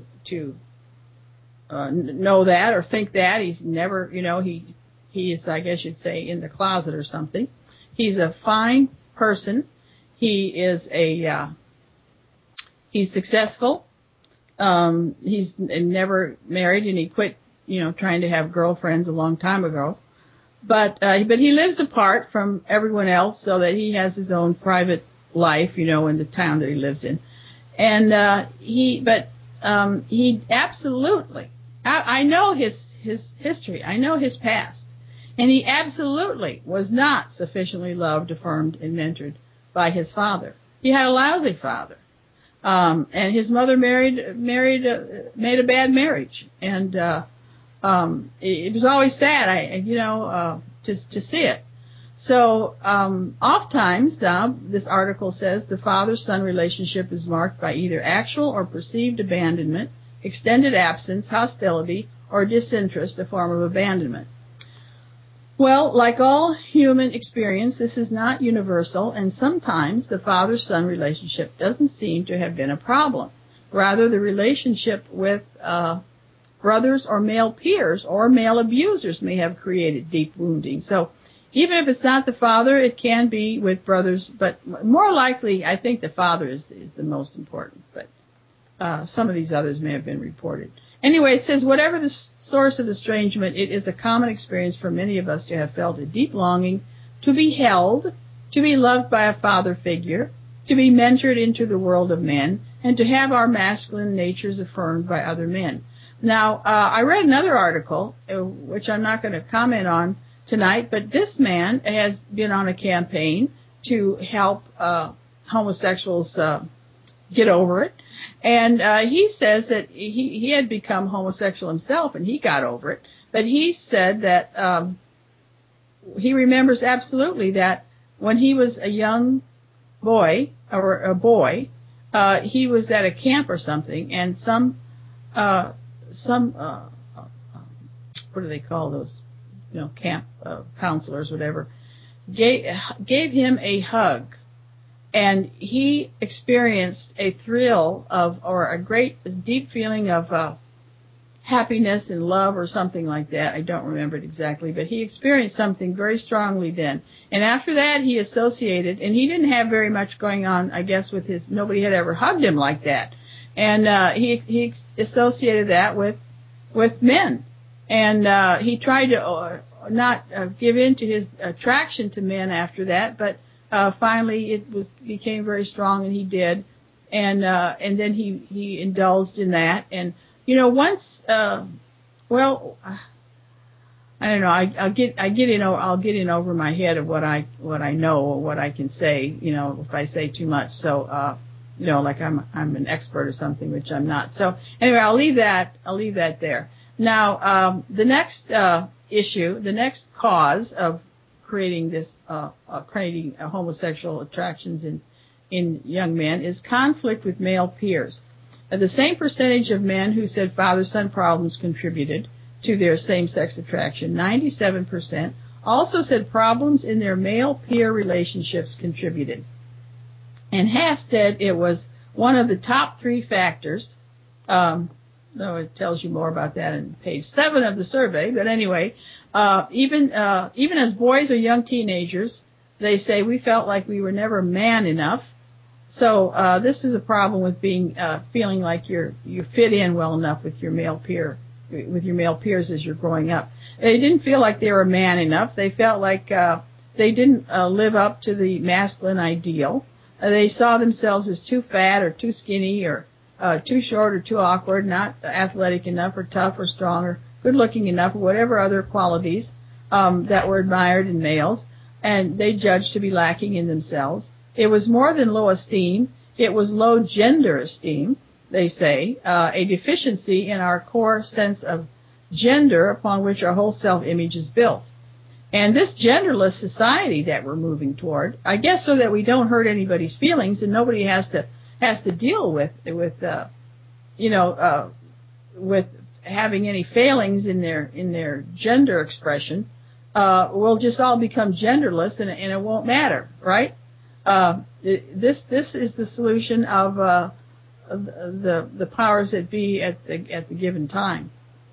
know that or think that. He's never, he is, I guess you'd say, in the closet or something. He's a fine person. He is he's successful. He's never married, and he quit, trying to have girlfriends a long time ago. But he lives apart from everyone else so that he has his own private life, in the town that he lives in. And he absolutely, I know his history, I know his past, and he absolutely was not sufficiently loved, affirmed, and mentored by his father. he had a lousy father. And his mother made a bad marriage. And, it was always sad, to see it. So, oftentimes now, this article says the father-son relationship is marked by either actual or perceived abandonment, extended absence, hostility, or disinterest, a form of abandonment. Well, like all human experience, this is not universal, and sometimes the father-son relationship doesn't seem to have been a problem. Rather, the relationship with brothers or male peers or male abusers may have created deep wounding. So even if it's not the father, it can be with brothers, but more likely, I think the father is the most important, but some of these others may have been reported. Anyway, it says, whatever the source of estrangement, it is a common experience for many of us to have felt a deep longing to be held, to be loved by a father figure, to be mentored into the world of men, and to have our masculine natures affirmed by other men. Now, I read another article, which I'm not going to comment on tonight, but this man has been on a campaign to help homosexuals get over it. And he says that he had become homosexual himself and he got over it. But he said that he remembers absolutely that when he was a young boy, or a boy, he was at a camp or something, and some what do they call those, camp counselors, whatever, gave him a hug. And he experienced a thrill or a great, deep feeling of happiness and love or something like that. I don't remember it exactly, but he experienced something very strongly then. And after that, he associated, and he didn't have very much going on, I guess, nobody had ever hugged him like that. And he associated that with men. And he tried to not give in to his attraction to men after that, but finally it became very strong, and he did. And then he indulged in that. And, once, I don't know, I'll get in over my head of what I know or what I can say, if I say too much. So, like I'm an expert or something, which I'm not. So anyway, I'll leave that there. Now, the next issue, the next cause of creating homosexual attractions in young men is conflict with male peers. The same percentage of men who said father-son problems contributed to their same-sex attraction, 97%, also said problems in their male peer relationships contributed. And half said it was one of the top 3 factors, though it tells you more about that in page 7 of the survey. But anyway, even as boys or young teenagers, they say we felt like we were never man enough. So this is a problem with feeling like you fit in well enough with your male peers as you're growing up. They didn't feel like they were man enough. They felt like they didn't live up to the masculine ideal. They saw themselves as too fat or too skinny or too short or too awkward, not athletic enough or tough or strong or good-looking enough, or whatever other qualities that were admired in males, and they judged to be lacking in themselves. It was more than low esteem. It was low gender esteem, they say, a deficiency in our core sense of gender upon which our whole self-image is built. And this genderless society that we're moving toward, I guess so that we don't hurt anybody's feelings and nobody has to deal with having any failings in their gender expression, we'll just all become genderless and it won't matter, right? This is the solution of the powers that be at the given time.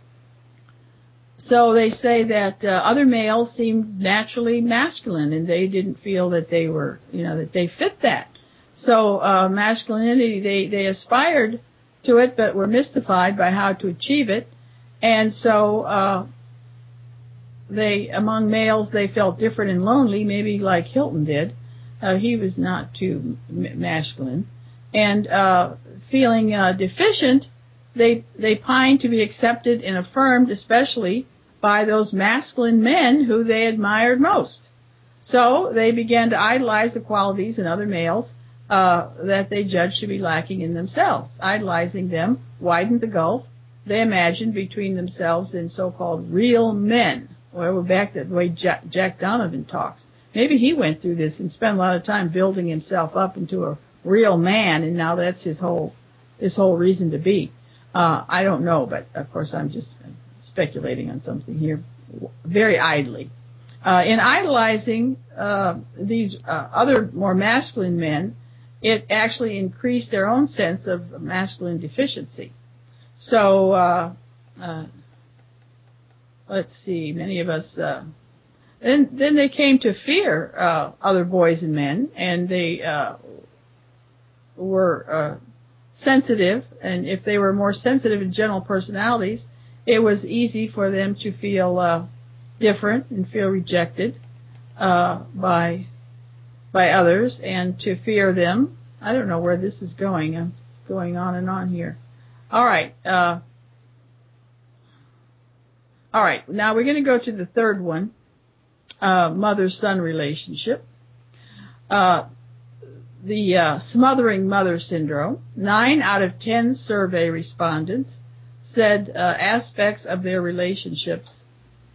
So they say that other males seemed naturally masculine, and they didn't feel that they were, that they fit that. So masculinity, they aspired to it, but were mystified by how to achieve it. And so among males, they felt different and lonely, maybe like Hilton did. He was not too masculine. And feeling deficient, they pined to be accepted and affirmed, especially by those masculine men who they admired most. So they began to idolize the qualities in other males that they judged to be lacking in themselves. Idolizing them widened the gulf they imagined between themselves and so-called real men. Well, we're back to the way Jack Donovan talks. Maybe he went through this and spent a lot of time building himself up into a real man, and now that's his whole reason to be. I don't know, but of course I'm just speculating on something here very idly. In idolizing these other more masculine men, it actually increased their own sense of masculine deficiency. So let's see, many of us then they came to fear other boys and men, and they were sensitive, and if they were more sensitive in general personalities, it was easy for them to feel different and feel rejected by others, and to fear them. I don't know where this is going. I'm going on and on here. All right. Now we're going to go to the third one, mother-son relationship. The smothering mother syndrome. 9 out of 10 survey respondents said aspects of their relationships.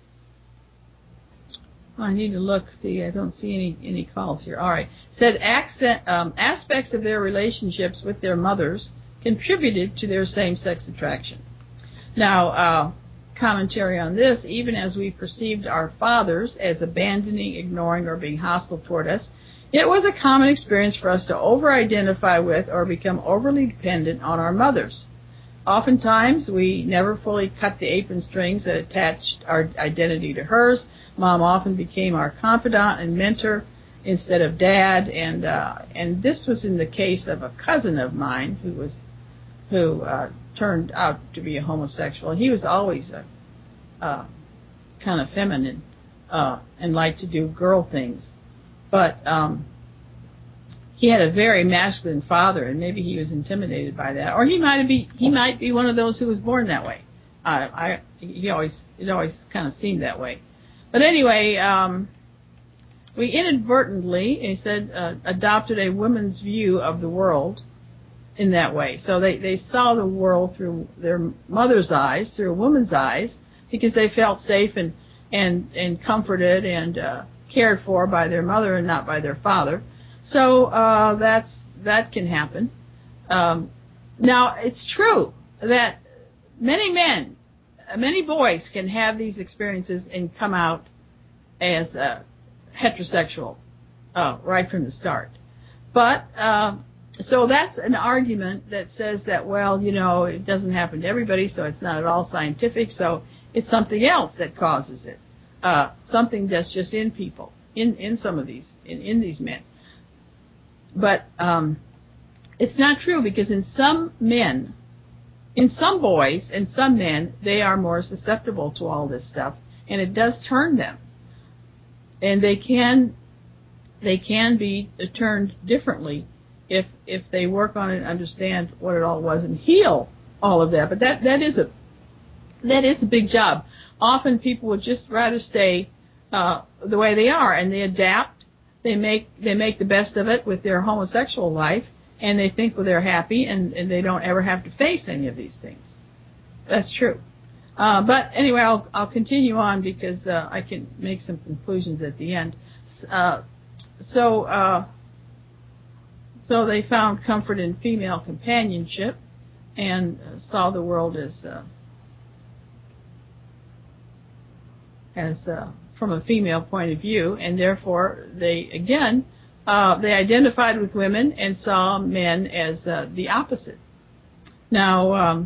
I need to look. See, I don't see any calls here. All right. Said aspects of their relationships with their mothers contributed to their same-sex attraction. Now, commentary on this, even as we perceived our fathers as abandoning, ignoring, or being hostile toward us, it was a common experience for us to over-identify with or become overly dependent on our mothers. Oftentimes, we never fully cut the apron strings that attached our identity to hers. Mom often became our confidant and mentor instead of dad, and this was in the case of a cousin of mine who turned out to be a homosexual. He was always kind of feminine and liked to do girl things, but he had a very masculine father, and maybe he was intimidated by that, or he might be one of those who was born that way. It always kind of seemed that way. But anyway, we inadvertently, he said, adopted a woman's view of the world in that way. So they saw the world through their mother's eyes, through a woman's eyes, because they felt safe and comforted and cared for by their mother and not by their father. So that can happen. Now, it's true that many boys can have these experiences and come out as heterosexual right from the start. But so that's an argument that says that, well, it doesn't happen to everybody, so it's not at all scientific, so it's something else that causes it, something that's just in people, in some of these, in these men. But it's not true, because in some boys and some men, they are more susceptible to all this stuff, and it does turn them. And they can be turned differently if they work on it and understand what it all was and heal all of that. But that is a big job. Often people would just rather stay the way they are, and they adapt. They make the best of it with their homosexual life, and they think, well, they're happy, and they don't ever have to face any of these things. That's true. But anyway, I'll continue on, because I can make some conclusions at the end. So they found comfort in female companionship and saw the world as from a female point of view, and therefore they identified with women and saw men as the opposite. Now,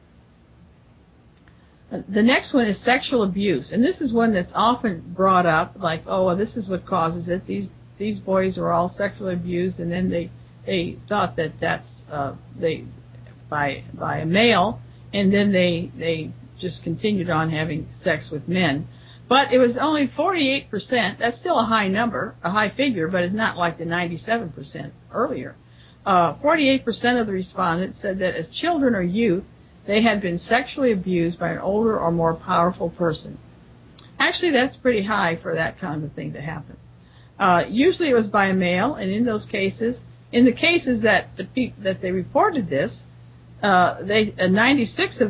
the next one is sexual abuse, and this is one that's often brought up, like, oh, well, this is what causes it. These boys are all sexually abused, and then they thought that that's by a male, and then they just continued on having sex with men. But it was only 48%. That's still a high number, a high figure, but it's not like the 97% earlier. 48% of the respondents said that as children or youth, they had been sexually abused by an older or more powerful person. Actually, that's pretty high for that kind of thing to happen. Usually it was by a male, and in those cases, In the cases that they reported this, 96%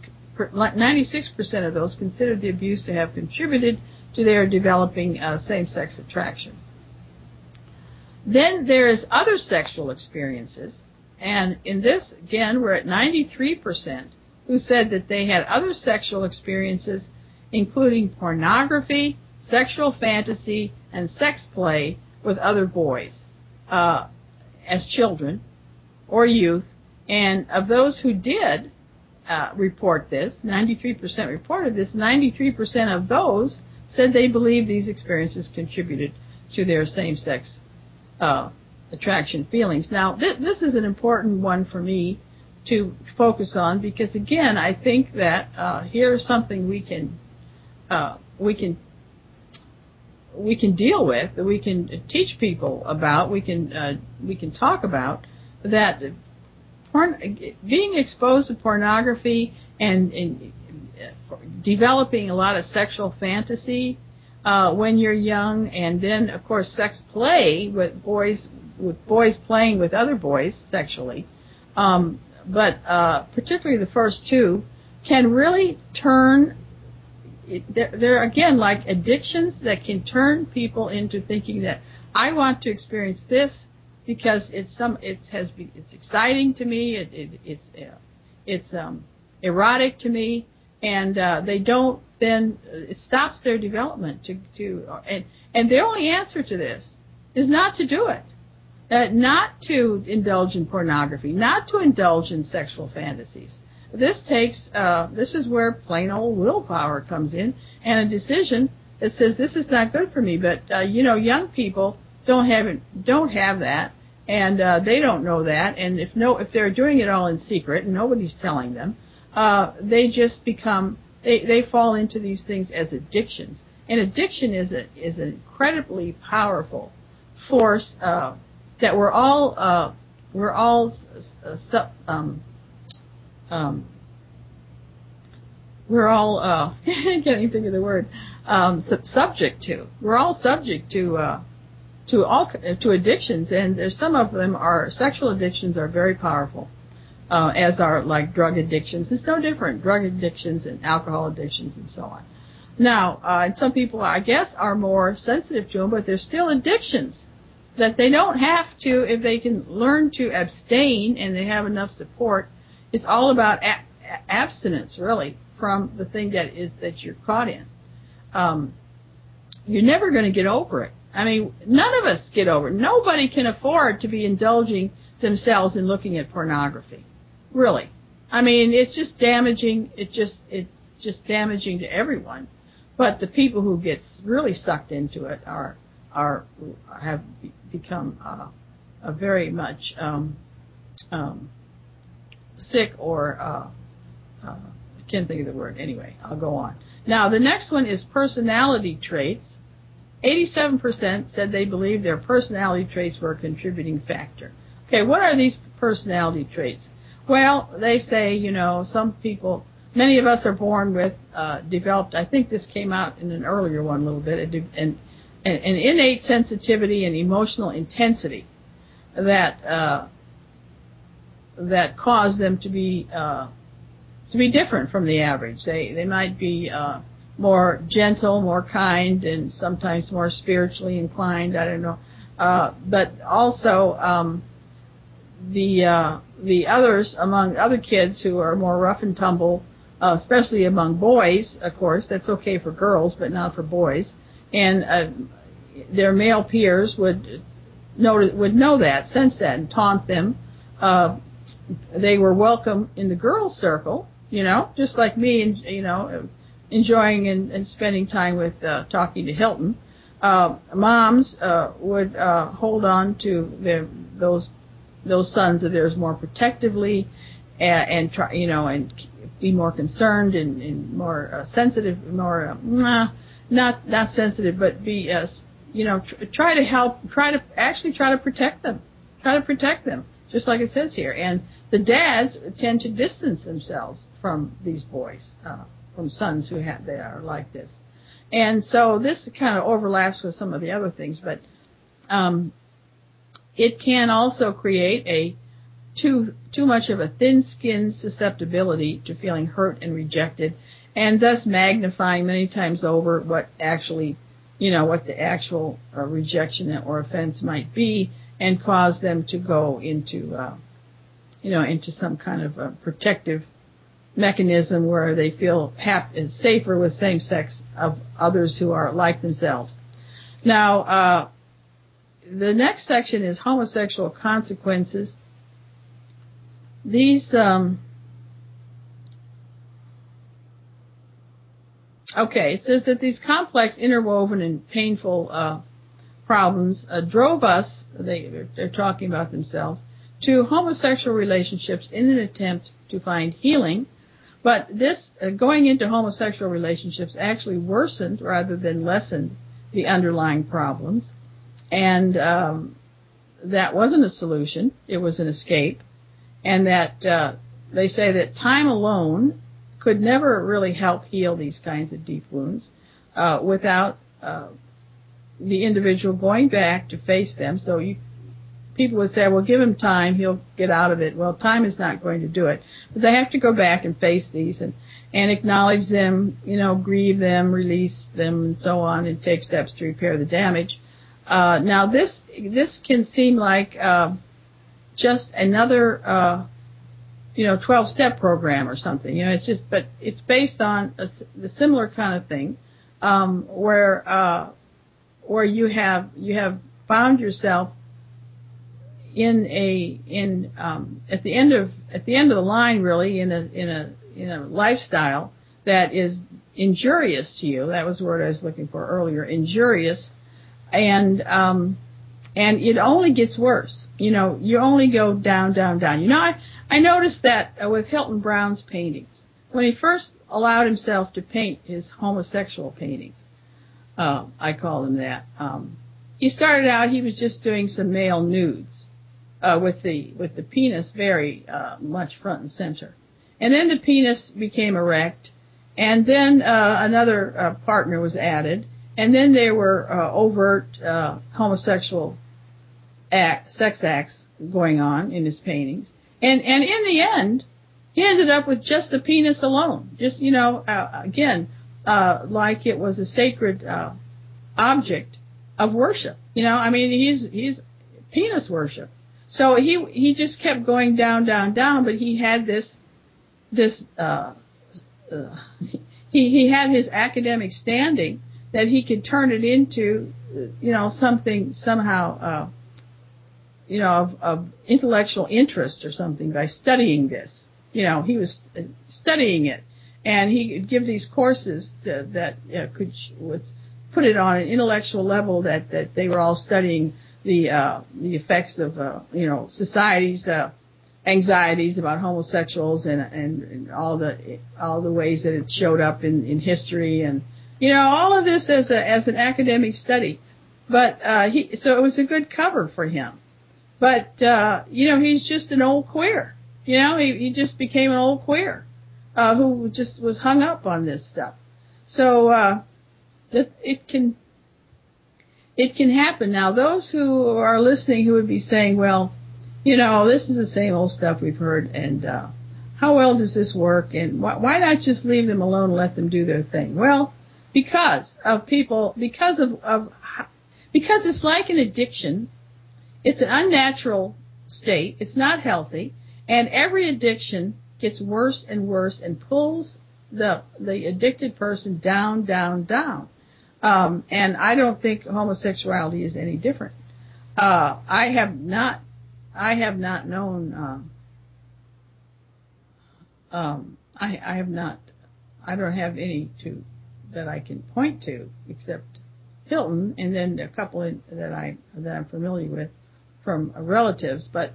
of those considered the abuse to have contributed to their developing same-sex attraction. Then there is other sexual experiences, and in this, again, we're at 93% who said that they had other sexual experiences, including pornography, sexual fantasy, and sex play with other boys as children or youth. And of those who did report this, 93% reported this, 93% of those said they believed these experiences contributed to their same-sex attraction feelings. Now, this is an important one for me to focus on because, again, I think that here's something we can deal with, that we can teach people about, we can talk about, that being exposed to pornography and developing a lot of sexual fantasy when you're young, and then of course sex play with boys playing with other boys sexually, but particularly the first two can really turn. They're again like addictions that can turn people into thinking that I want to experience this because it's exciting to me, it's erotic to me, and they don't. Then it stops their development and the only answer to this is not to do it, not to indulge in pornography, not to indulge in sexual fantasies. This is where plain old willpower comes in, and a decision that says this is not good for me. But young people don't have that, and they don't know that. And if they're doing it all in secret and nobody's telling them, they just become they fall into these things as addictions. And addiction is an incredibly powerful force that we're all I can't even think of the word, subject to. We're all subject to addictions, and there's some of them are sexual addictions are very powerful, as are like drug addictions. It's no different, drug addictions and alcohol addictions and so on. Now, and some people, I guess, are more sensitive to them, but they're still addictions that they don't have to, if they can learn to abstain and they have enough support. It's all about abstinence, really, from the thing that you're caught in. You're never going to get over it. I mean, none of us get over it. Nobody can afford to be indulging themselves in looking at pornography. Really. I mean, it's just damaging. It's just damaging to everyone. But the people who get really sucked into it have become very much sick or I can't think of the word. Anyway, I'll go on. Now, the next one is personality traits. 87% said they believed their personality traits were a contributing factor. Okay, what are these personality traits? Well, they say, some people, many of us are born with developed, I think this came out in an earlier one a little bit, an innate sensitivity and emotional intensity that cause them to be different from the average. They might be more gentle, more kind, and sometimes more spiritually inclined. I don't know, but also the others among other kids who are more rough and tumble, especially among boys. Of course, that's okay for girls, but not for boys. And their male peers would know that, sense that, and taunt them. They were welcome in the girls' circle, just like me, and enjoying and spending time with talking to Hilton. Moms would hold on to those sons of theirs more protectively, and try, and be more concerned and more sensitive, more not sensitive, but be try to help, try to protect them, just like it says here. And the dads tend to distance themselves from these boys, from sons that are like this. And so this kind of overlaps with some of the other things, but it can also create a too much of a thin-skinned susceptibility to feeling hurt and rejected, and thus magnifying many times over what actually, what the actual rejection or offense might be, and cause them to go into, into some kind of a protective mechanism where they feel safer with same sex of others who are like themselves. Now, the next section is homosexual consequences. These, it says that these complex, interwoven, and painful problems drove us, they're talking about themselves, to homosexual relationships in an attempt to find healing. But this, going into homosexual relationships actually worsened rather than lessened the underlying problems. And that wasn't a solution. It was an escape. And that they say that time alone could never really help heal these kinds of deep wounds without the individual going back to face them. So people would say, well, give him time, he'll get out of it. Well, time is not going to do it. But they have to go back and face these and acknowledge them, grieve them, release them, and so on, and take steps to repair the damage. Now this can seem like just another 12-step program or something. But it's based on the similar kind of thing, where you have found yourself at the end of the line, really, in a lifestyle that is injurious to you. That was the word I was looking for earlier, injurious, and it only gets worse. You only go down, down, down. I noticed that with Hilton Brown's paintings. When he first allowed himself to paint his homosexual paintings, I call them that, he started out, he was just doing some male nudes, with the penis very, much front and center. And then the penis became erect, and then, another, partner was added, and then there were, overt, homosexual sex acts going on in his paintings. And in the end, he ended up with just the penis alone. Just, again, like it was a sacred, object of worship. He's penis worship. So he just kept going down, down, down, but he had he had his academic standing that he could turn it into, something somehow, of intellectual interest or something by studying this. He was studying it, and he could give these courses that was put it on an intellectual level that they were all studying the effects of, society's, anxieties about homosexuals and all the ways that it showed up in history, and, all of this as an academic study. But, so it was a good cover for him. But, he's just an old queer. He just became an old queer, who just was hung up on this stuff. So, it can happen. Now, those who are listening who would be saying, well, this is the same old stuff we've heard, and, how well does this work, and why not just leave them alone and let them do their thing? Well, because it's like an addiction. It's an unnatural state. It's not healthy. And every addiction gets worse and worse and pulls the addicted person down, down, down. And I don't think homosexuality is any different. I have not known, I don't have any that I can point to except Hilton, and then a couple that I'm familiar with from relatives. But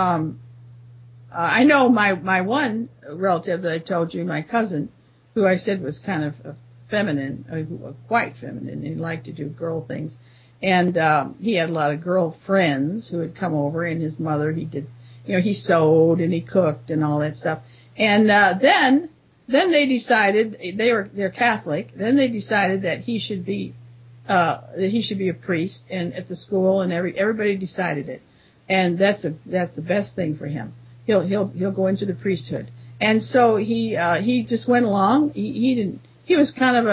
I know my one relative that I told you, my cousin, who I said was kind of feminine, quite feminine, and he liked to do girl things. And he had a lot of girl friends who would come over, and his mother, he did, he sewed and he cooked and all that stuff. And then they decided, they're Catholic, then they decided that he should be a priest, and at the school, and everybody decided it. and that's the best thing for him. He'll go into the priesthood. And so he just went along. He was kind of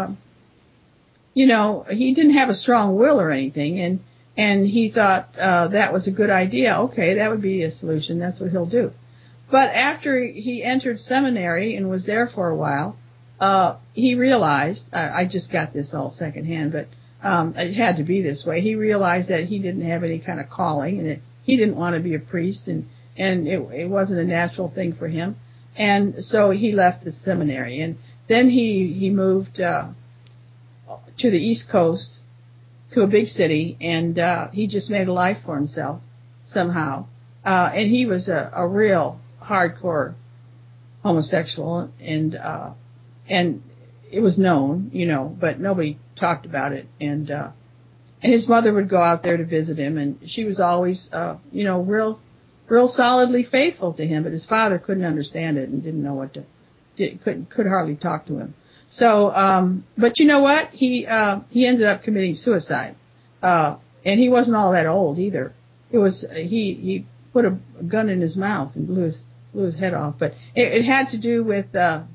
he didn't have a strong will or anything, and he thought that was a good idea. Okay, that would be a solution. That's what he'll do. But after he entered seminary and was there for a while, he realized, I just got this all secondhand, but it had to be this way. He realized that he didn't have any kind of calling, and that he didn't want to be a priest, and it wasn't a natural thing for him. And so he left the seminary, and then he moved to the East Coast, to a big city, and he just made a life for himself somehow. And he was a real hardcore homosexual, and it was known, but nobody talked about it. And his mother would go out there to visit him, and she was always, real solidly faithful to him, but his father couldn't understand it and didn't know could hardly talk to him. So, but you know what? He ended up committing suicide. And he wasn't all that old either. It was, he put a gun in his mouth and blew his head off. But it had to do with,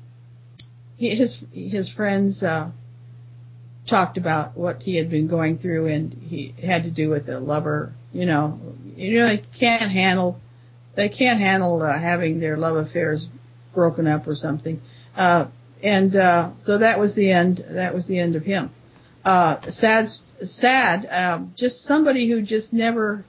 his friends, talked about what he had been going through, and he had to do with a lover, they can't handle having their love affairs broken up or something. So that was the end of him. Sad, just somebody who just never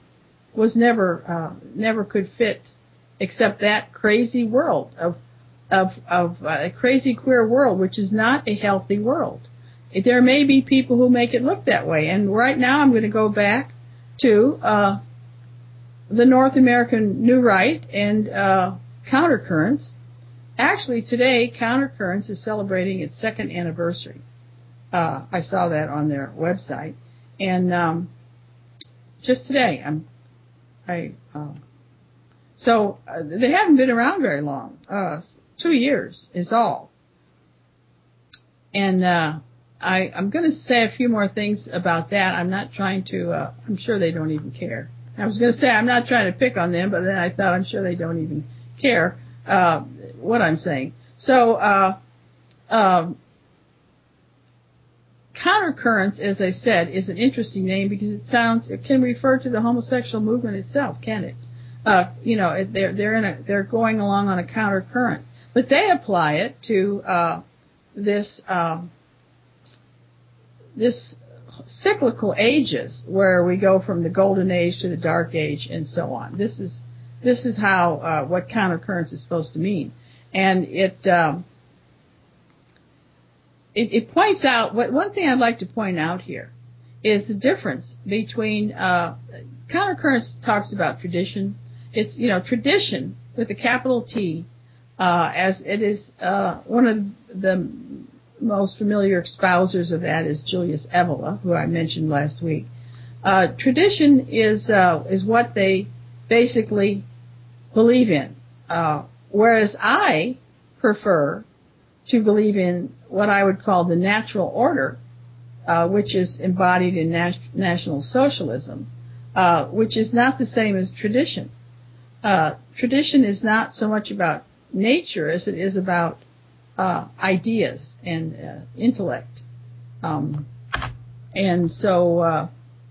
could fit except that crazy world of a crazy queer world, which is not a healthy world. There may be people who make it look that way. And right now I'm going to go back to, the North American New Right and, Countercurrents. Actually, today, Countercurrents is celebrating its 2nd anniversary. I saw that on their website. And, just today, so they haven't been around very long. 2 years is all. And, I'm going to say a few more things about that. I'm not trying to, I'm sure they don't even care. I was going to say I'm not trying to pick on them, but then I thought I'm sure they don't even care, what I'm saying. So, Countercurrents, as I said, is an interesting name because it can refer to the homosexual movement itself, can it? They're going along on a countercurrent, but they apply it to, this cyclical ages where we go from the golden age to the dark age and so on. This is how, what countercurrents is supposed to mean. And it points out, one thing I'd like to point out here is the difference between, countercurrents talks about tradition. It's, tradition with a capital T, as it is, one of the most familiar espousers of that is Julius Evola, who I mentioned last week. Tradition is what they basically believe in, whereas I prefer to believe in what I would call the natural order, which is embodied in National Socialism, which is not the same as tradition. Tradition is not so much about nature as it is about ideas and intellect. And so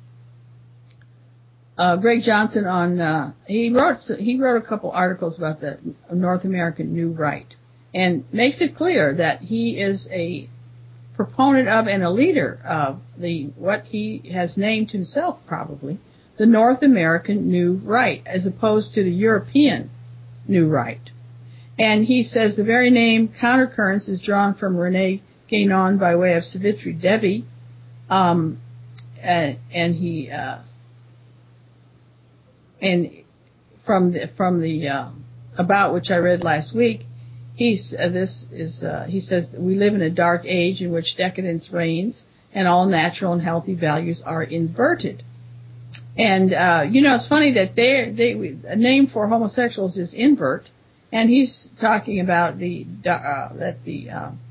Greg Johnson he wrote a couple articles about the North American New Right, and makes it clear that he is a proponent of and a leader of what he has named himself probably the North American New Right, as opposed to the European New Right. And he says the very name Countercurrents is drawn from Rene Guénon by way of Savitri Devi, and from the about which I read last week, he says that we live in a dark age in which decadence reigns and all natural and healthy values are inverted. And it's funny that a name for homosexuals is invert. And he's talking about that the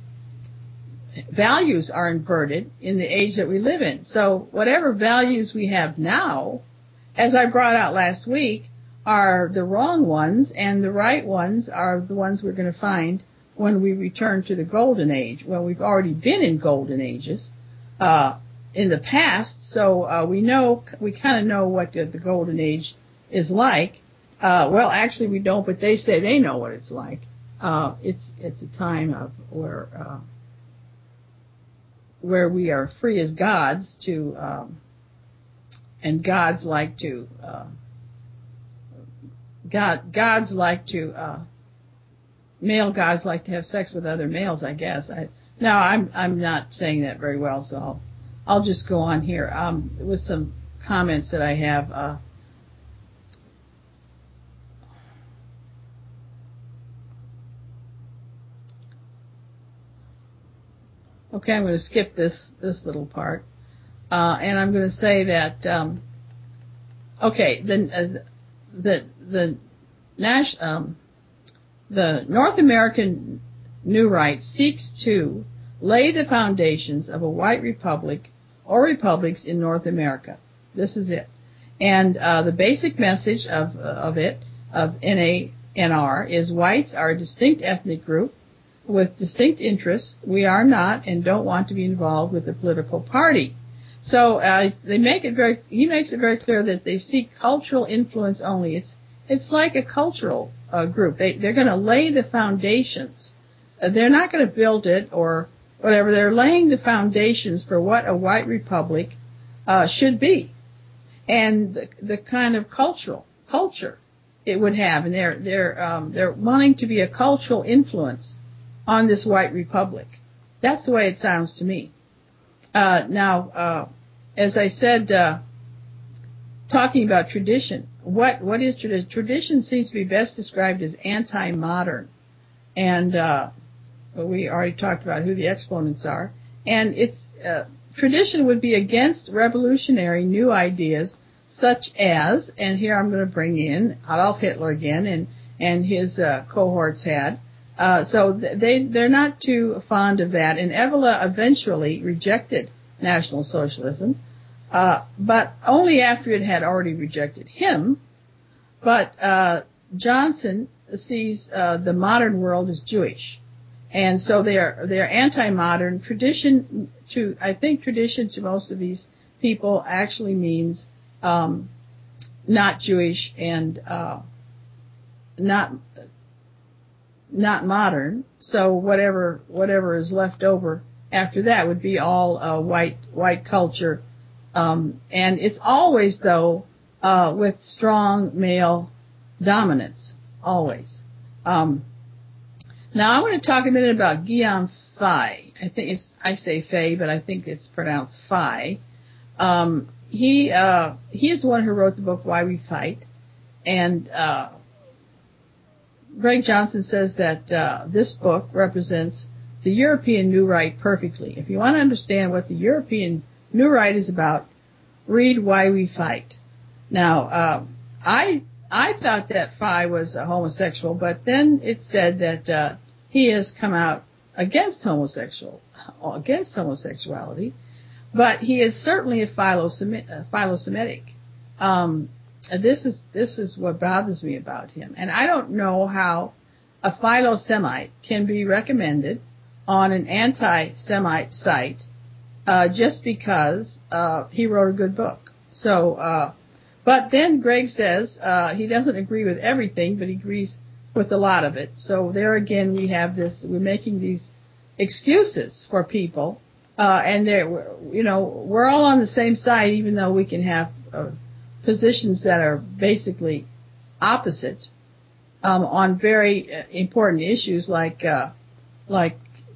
values are inverted in the age that we live in. So whatever values we have now as I brought out last week, are the wrong ones, and the right ones are the ones we're going to find when we return to the Golden Age. Well, we've already been in Golden Ages in the past, so we kind of know what the Golden Age is like. Well, actually, we don't, but they say they know what it's like. It's a time of where we are free as gods and gods like to male gods like to have sex with other males, I guess. I'm not saying that very well, so I'll just go on here with some comments that I have. Okay, I'm going to skip this little part, and I'm going to say that the North American New Right seeks to lay the foundations of a white republic or republics in North America. This is it, and the basic message of NANR is whites are a distinct ethnic group with distinct interests. We are not and don't want to be involved with a political party. So he makes it very clear that they seek cultural influence only. It's like a cultural group. They're going to lay the foundations. They're not going to build it or whatever. They're laying the foundations for what a white republic should be, and the kind of culture it would have. And they're wanting to be a cultural influence on this white republic. That's the way it sounds to me. Now, as I said, talking about tradition, what is tradition? Tradition seems to be best described as anti-modern, and we already talked about who the exponents are. And it's tradition would be against revolutionary new ideas such as, and here I'm going to bring in Adolf Hitler again, and his cohorts had. So they're not too fond of that. And Evola eventually rejected National Socialism, but only after it had already rejected him. But Johnson sees the modern world as Jewish, and so they're anti-modern. I think tradition to most of these people actually means not Jewish and not modern. So whatever is left over after that would be all white culture, and it's always though with strong male dominance, always. Now I want to talk a minute about Guillaume Faye. I say Faye, but I think it's pronounced Faye. He is the one who wrote the book Why We Fight, and Greg Johnson says that this book represents the European New Right perfectly. If you want to understand what the European New Right is about, read Why We Fight. Now, I thought that Faye was a homosexual, but then it said that he has come out against homosexuality, but he is certainly a philo-Semitic. This is what bothers me about him. And I don't know how a philo-Semite can be recommended on an anti-Semite site just because he wrote a good book. So, but then Greg says he doesn't agree with everything, but he agrees with a lot of it. So there again we have this, we're making these excuses for people, and we're all on the same side, even though we can have positions that are basically opposite on very important issues like whether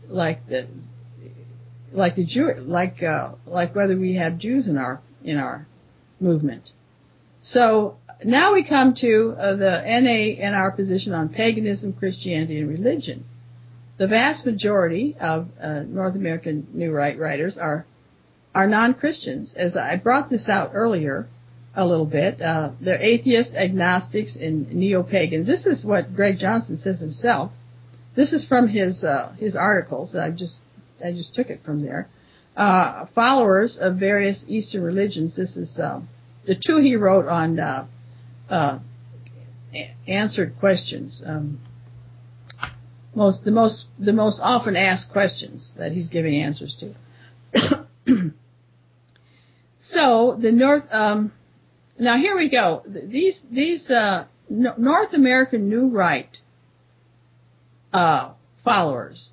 we have Jews in our movement. So now we come to the NANR position on paganism, Christianity, and religion. The vast majority of North American New Right writers are non-Christians. As I brought this out earlier a little bit, they're atheists, agnostics, and neo-pagans. This is what Greg Johnson says himself. This is from his articles. I just took it from there. Followers of various Eastern religions. This the two he wrote on answered questions, the most often asked questions that he's giving answers to. So the now here we go. These North American New Right followers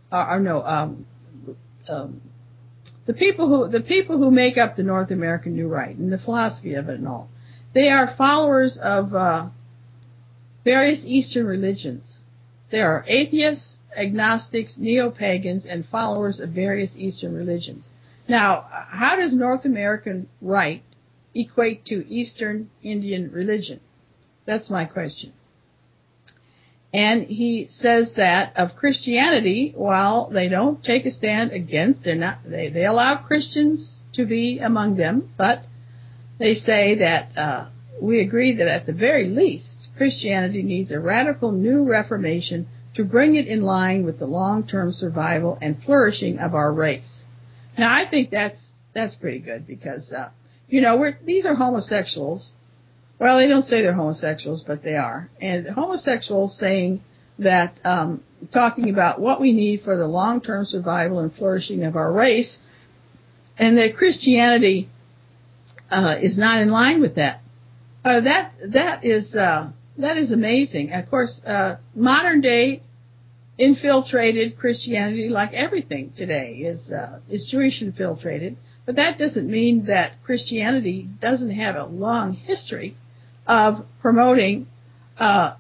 the people who make up the North American New Right and the philosophy of it and all, they are followers of various Eastern religions. They are atheists, agnostics, neo-pagans, and followers of various Eastern religions. Now, how does North American Right equate to Eastern Indian religion? That's my question. And he says that of Christianity, while they don't take a stand against, they allow Christians to be among them, but they say that we agree that at the very least, Christianity needs a radical new reformation to bring it in line with the long-term survival and flourishing of our race. Now, I think that's pretty good because, these are homosexuals. Well, they don't say they're homosexuals, but they are. And homosexuals saying that, talking about what we need for the long-term survival and flourishing of our race, and that Christianity is not in line with that. That is amazing. Of course, modern day infiltrated Christianity, like everything today, is Jewish infiltrated. But that doesn't mean that Christianity doesn't have a long history of promoting high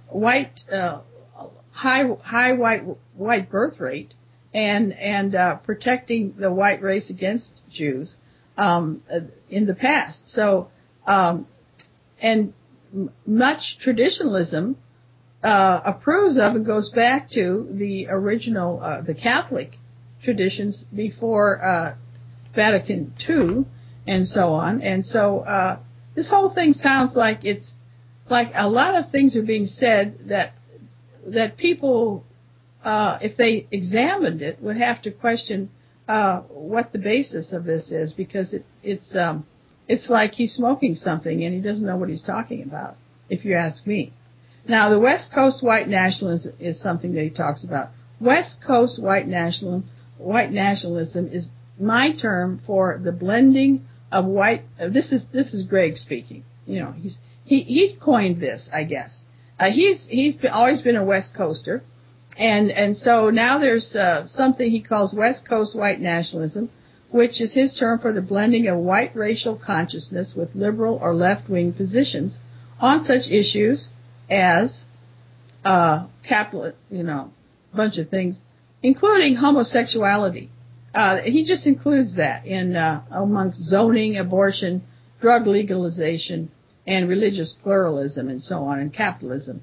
white birth rate and protecting the white race against Jews in the past. So and much traditionalism approves of and goes back to the original the Catholic traditions before Vatican II and so on. And so this whole thing sounds like it's like a lot of things are being said that people, if they examined it, would have to question what the basis of this is, because it's like he's smoking something and he doesn't know what he's talking about, if you ask me. Now, the West Coast white nationalism is something that he talks about. West Coast white nationalism is my term for the blending of white. This is Greg speaking. He coined this, I guess. He's always been a West Coaster, and so now there's something he calls West Coast white nationalism, which is his term for the blending of white racial consciousness with liberal or left-wing positions on such issues as capital, bunch of things, including homosexuality. He just includes that in amongst zoning, abortion, drug legalization, and religious pluralism, and so on, and capitalism.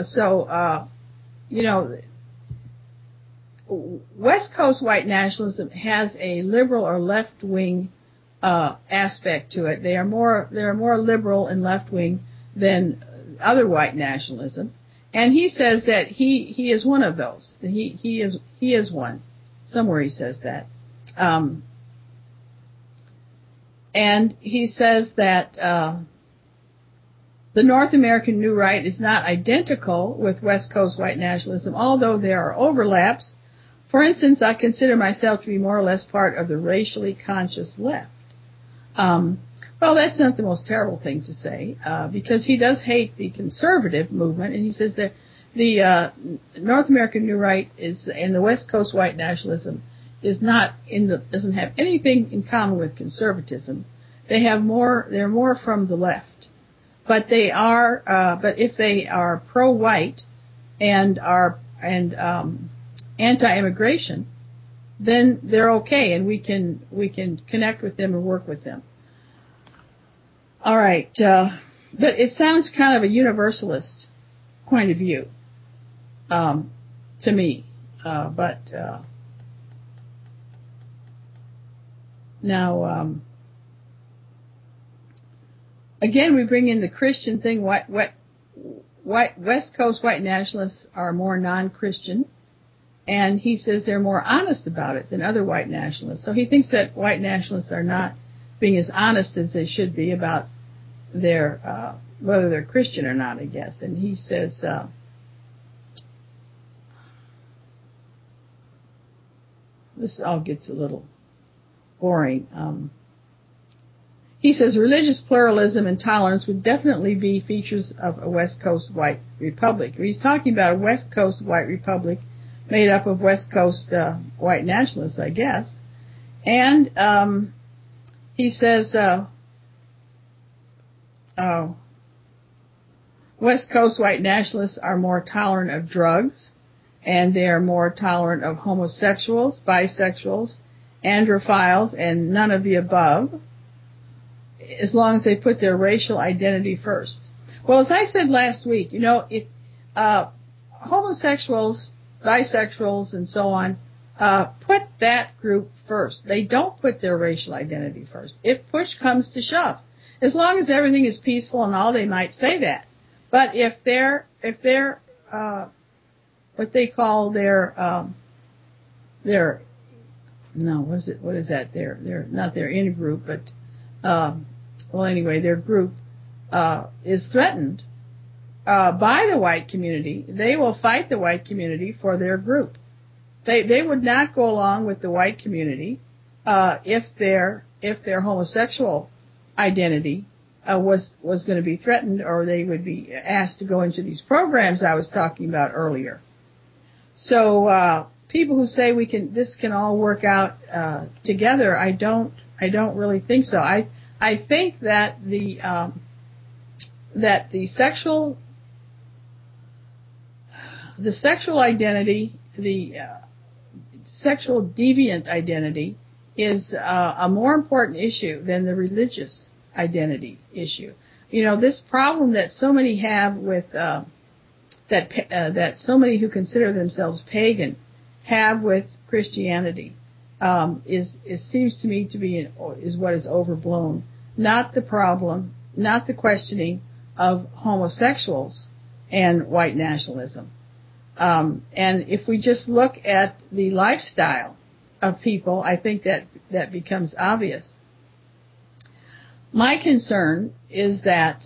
West Coast white nationalism has a liberal or left-wing aspect to it. They are more liberal and left-wing than other white nationalism, and he says that he is one of those. He is one. Somewhere he says that. And he says that the North American New Right is not identical with West Coast white nationalism, although there are overlaps. For instance, I consider myself to be more or less part of the racially conscious left. Well, that's not the most terrible thing to say, because he does hate the conservative movement, and he says that the North American New Right and the West Coast white nationalism doesn't have anything in common with conservatism. They're more from the left, but but if they are pro-white and anti-immigration, then they're okay, and we can connect with them and work with them. All right, but it sounds kind of a universalist point of view to me, but now again we bring in the Christian thing. West Coast white nationalists are more non-Christian, and he says they're more honest about it than other white nationalists. So he thinks that white nationalists are not being as honest as they should be about whether they're Christian or not, I guess. And he says, this all gets a little boring. He says religious pluralism and tolerance would definitely be features of a West Coast white republic. He's talking about a West Coast white republic made up of West Coast white nationalists, I guess. And he says West Coast white nationalists are more tolerant of drugs, and they are more tolerant of homosexuals, bisexuals, androphiles, and none of the above, as long as they put their racial identity first. Well, as I said last week, if homosexuals, bisexuals, and so on, put that group first. They don't put their racial identity first. If push comes to shove, as long as everything is peaceful and all, they might say that. But if they're what they call their not their in group, but their group is threatened by the white community, they will fight the white community for their group. They would not go along with the white community if their homosexual identity was going to be threatened, or they would be asked to go into these programs I was talking about earlier. So people who say this can all work out together, I don't really think so. I think that the sexual identity, the sexual deviant identity, is a more important issue than the religious identity issue. This problem that so many have with that so many who consider themselves pagan have with Christianity seems to me to be is what is overblown. Not the problem, not the questioning of homosexuals and white nationalism. And if we just look at the lifestyle of people, I think that becomes obvious. My concern is that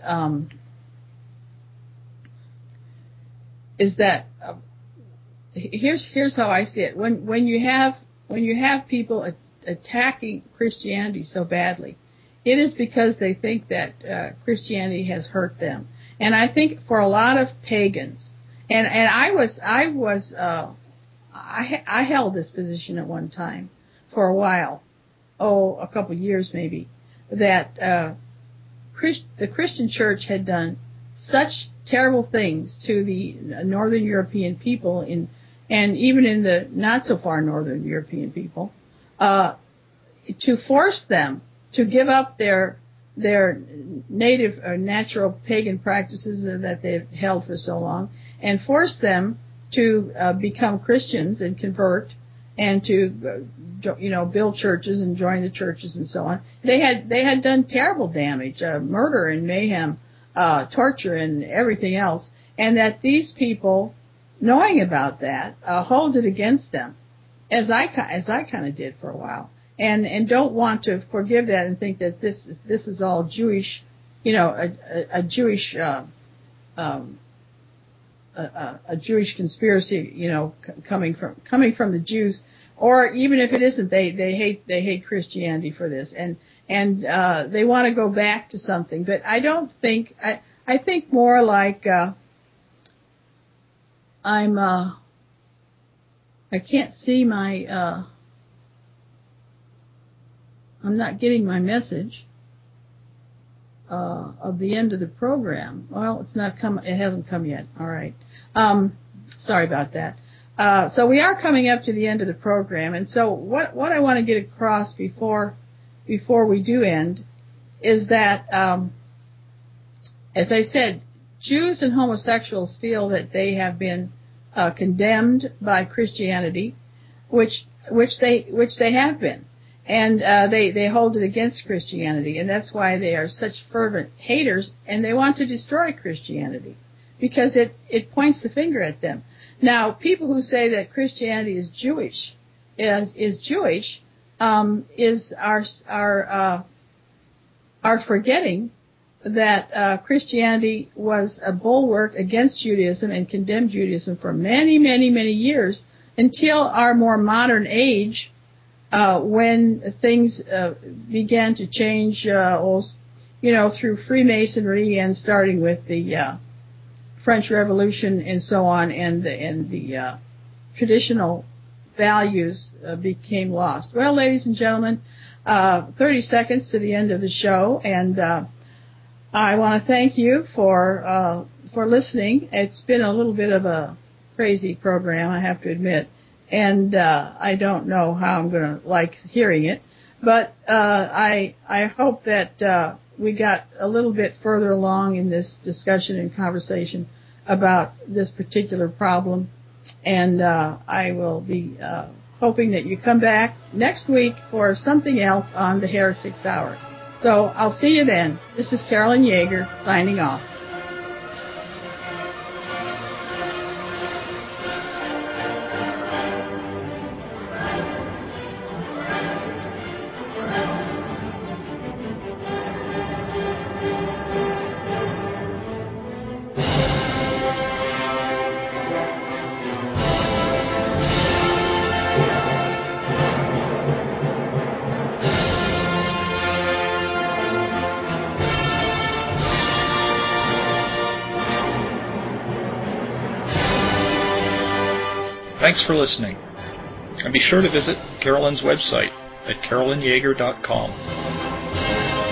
here's how I see it. When you have people attacking Christianity so badly, it is because they think that Christianity has hurt them. And I think for a lot of pagans, and I held this position at one time for a while, a couple years maybe, that the Christian church had done such terrible things to the Northern European people and even in the not so far Northern European people, to force them to give up their native or natural pagan practices that they've held for so long, and force them to become Christians and convert and to build churches and join the churches and so on. They had done terrible damage, murder and mayhem, torture and everything else, and that these people, knowing about that, hold it against them, as I kind of did for a while, and don't want to forgive that and think that this is all Jewish, a Jewish a Jewish conspiracy, coming from the Jews, or even if it isn't, they hate Christianity for this, and they want to go back to something. But I don't think, I think more like I can't see my I'm not getting my message of the end of the program. Well, it's not come. It hasn't come yet. All right. Sorry about that. So we are coming up to the end of the program, and so what I want to get across before we do end is that, as I said, Jews and homosexuals feel that they have been condemned by Christianity, which they have been. And they hold it against Christianity, and that's why they are such fervent haters, and they want to destroy Christianity because it points the finger at them. Now, people who say that Christianity is Jewish are forgetting that Christianity was a bulwark against Judaism and condemned Judaism for many, many, many years until our more modern age, when things began to change, through Freemasonry and starting with the French Revolution and so on, and the traditional values became lost. Well, ladies and gentlemen, 30 seconds to the end of the show, and I want to thank you for listening. It's been a little bit of a crazy program, I have to admit, and I don't know how I'm going to like hearing it, but I hope that we got a little bit further along in this discussion and conversation about this particular problem, and I will be hoping that you come back next week for something else on the Heretics Hour. So I'll see you then. This is Carolyn Yeager signing off. Thanks for listening, and be sure to visit Carolyn's website at carolynyeager.com.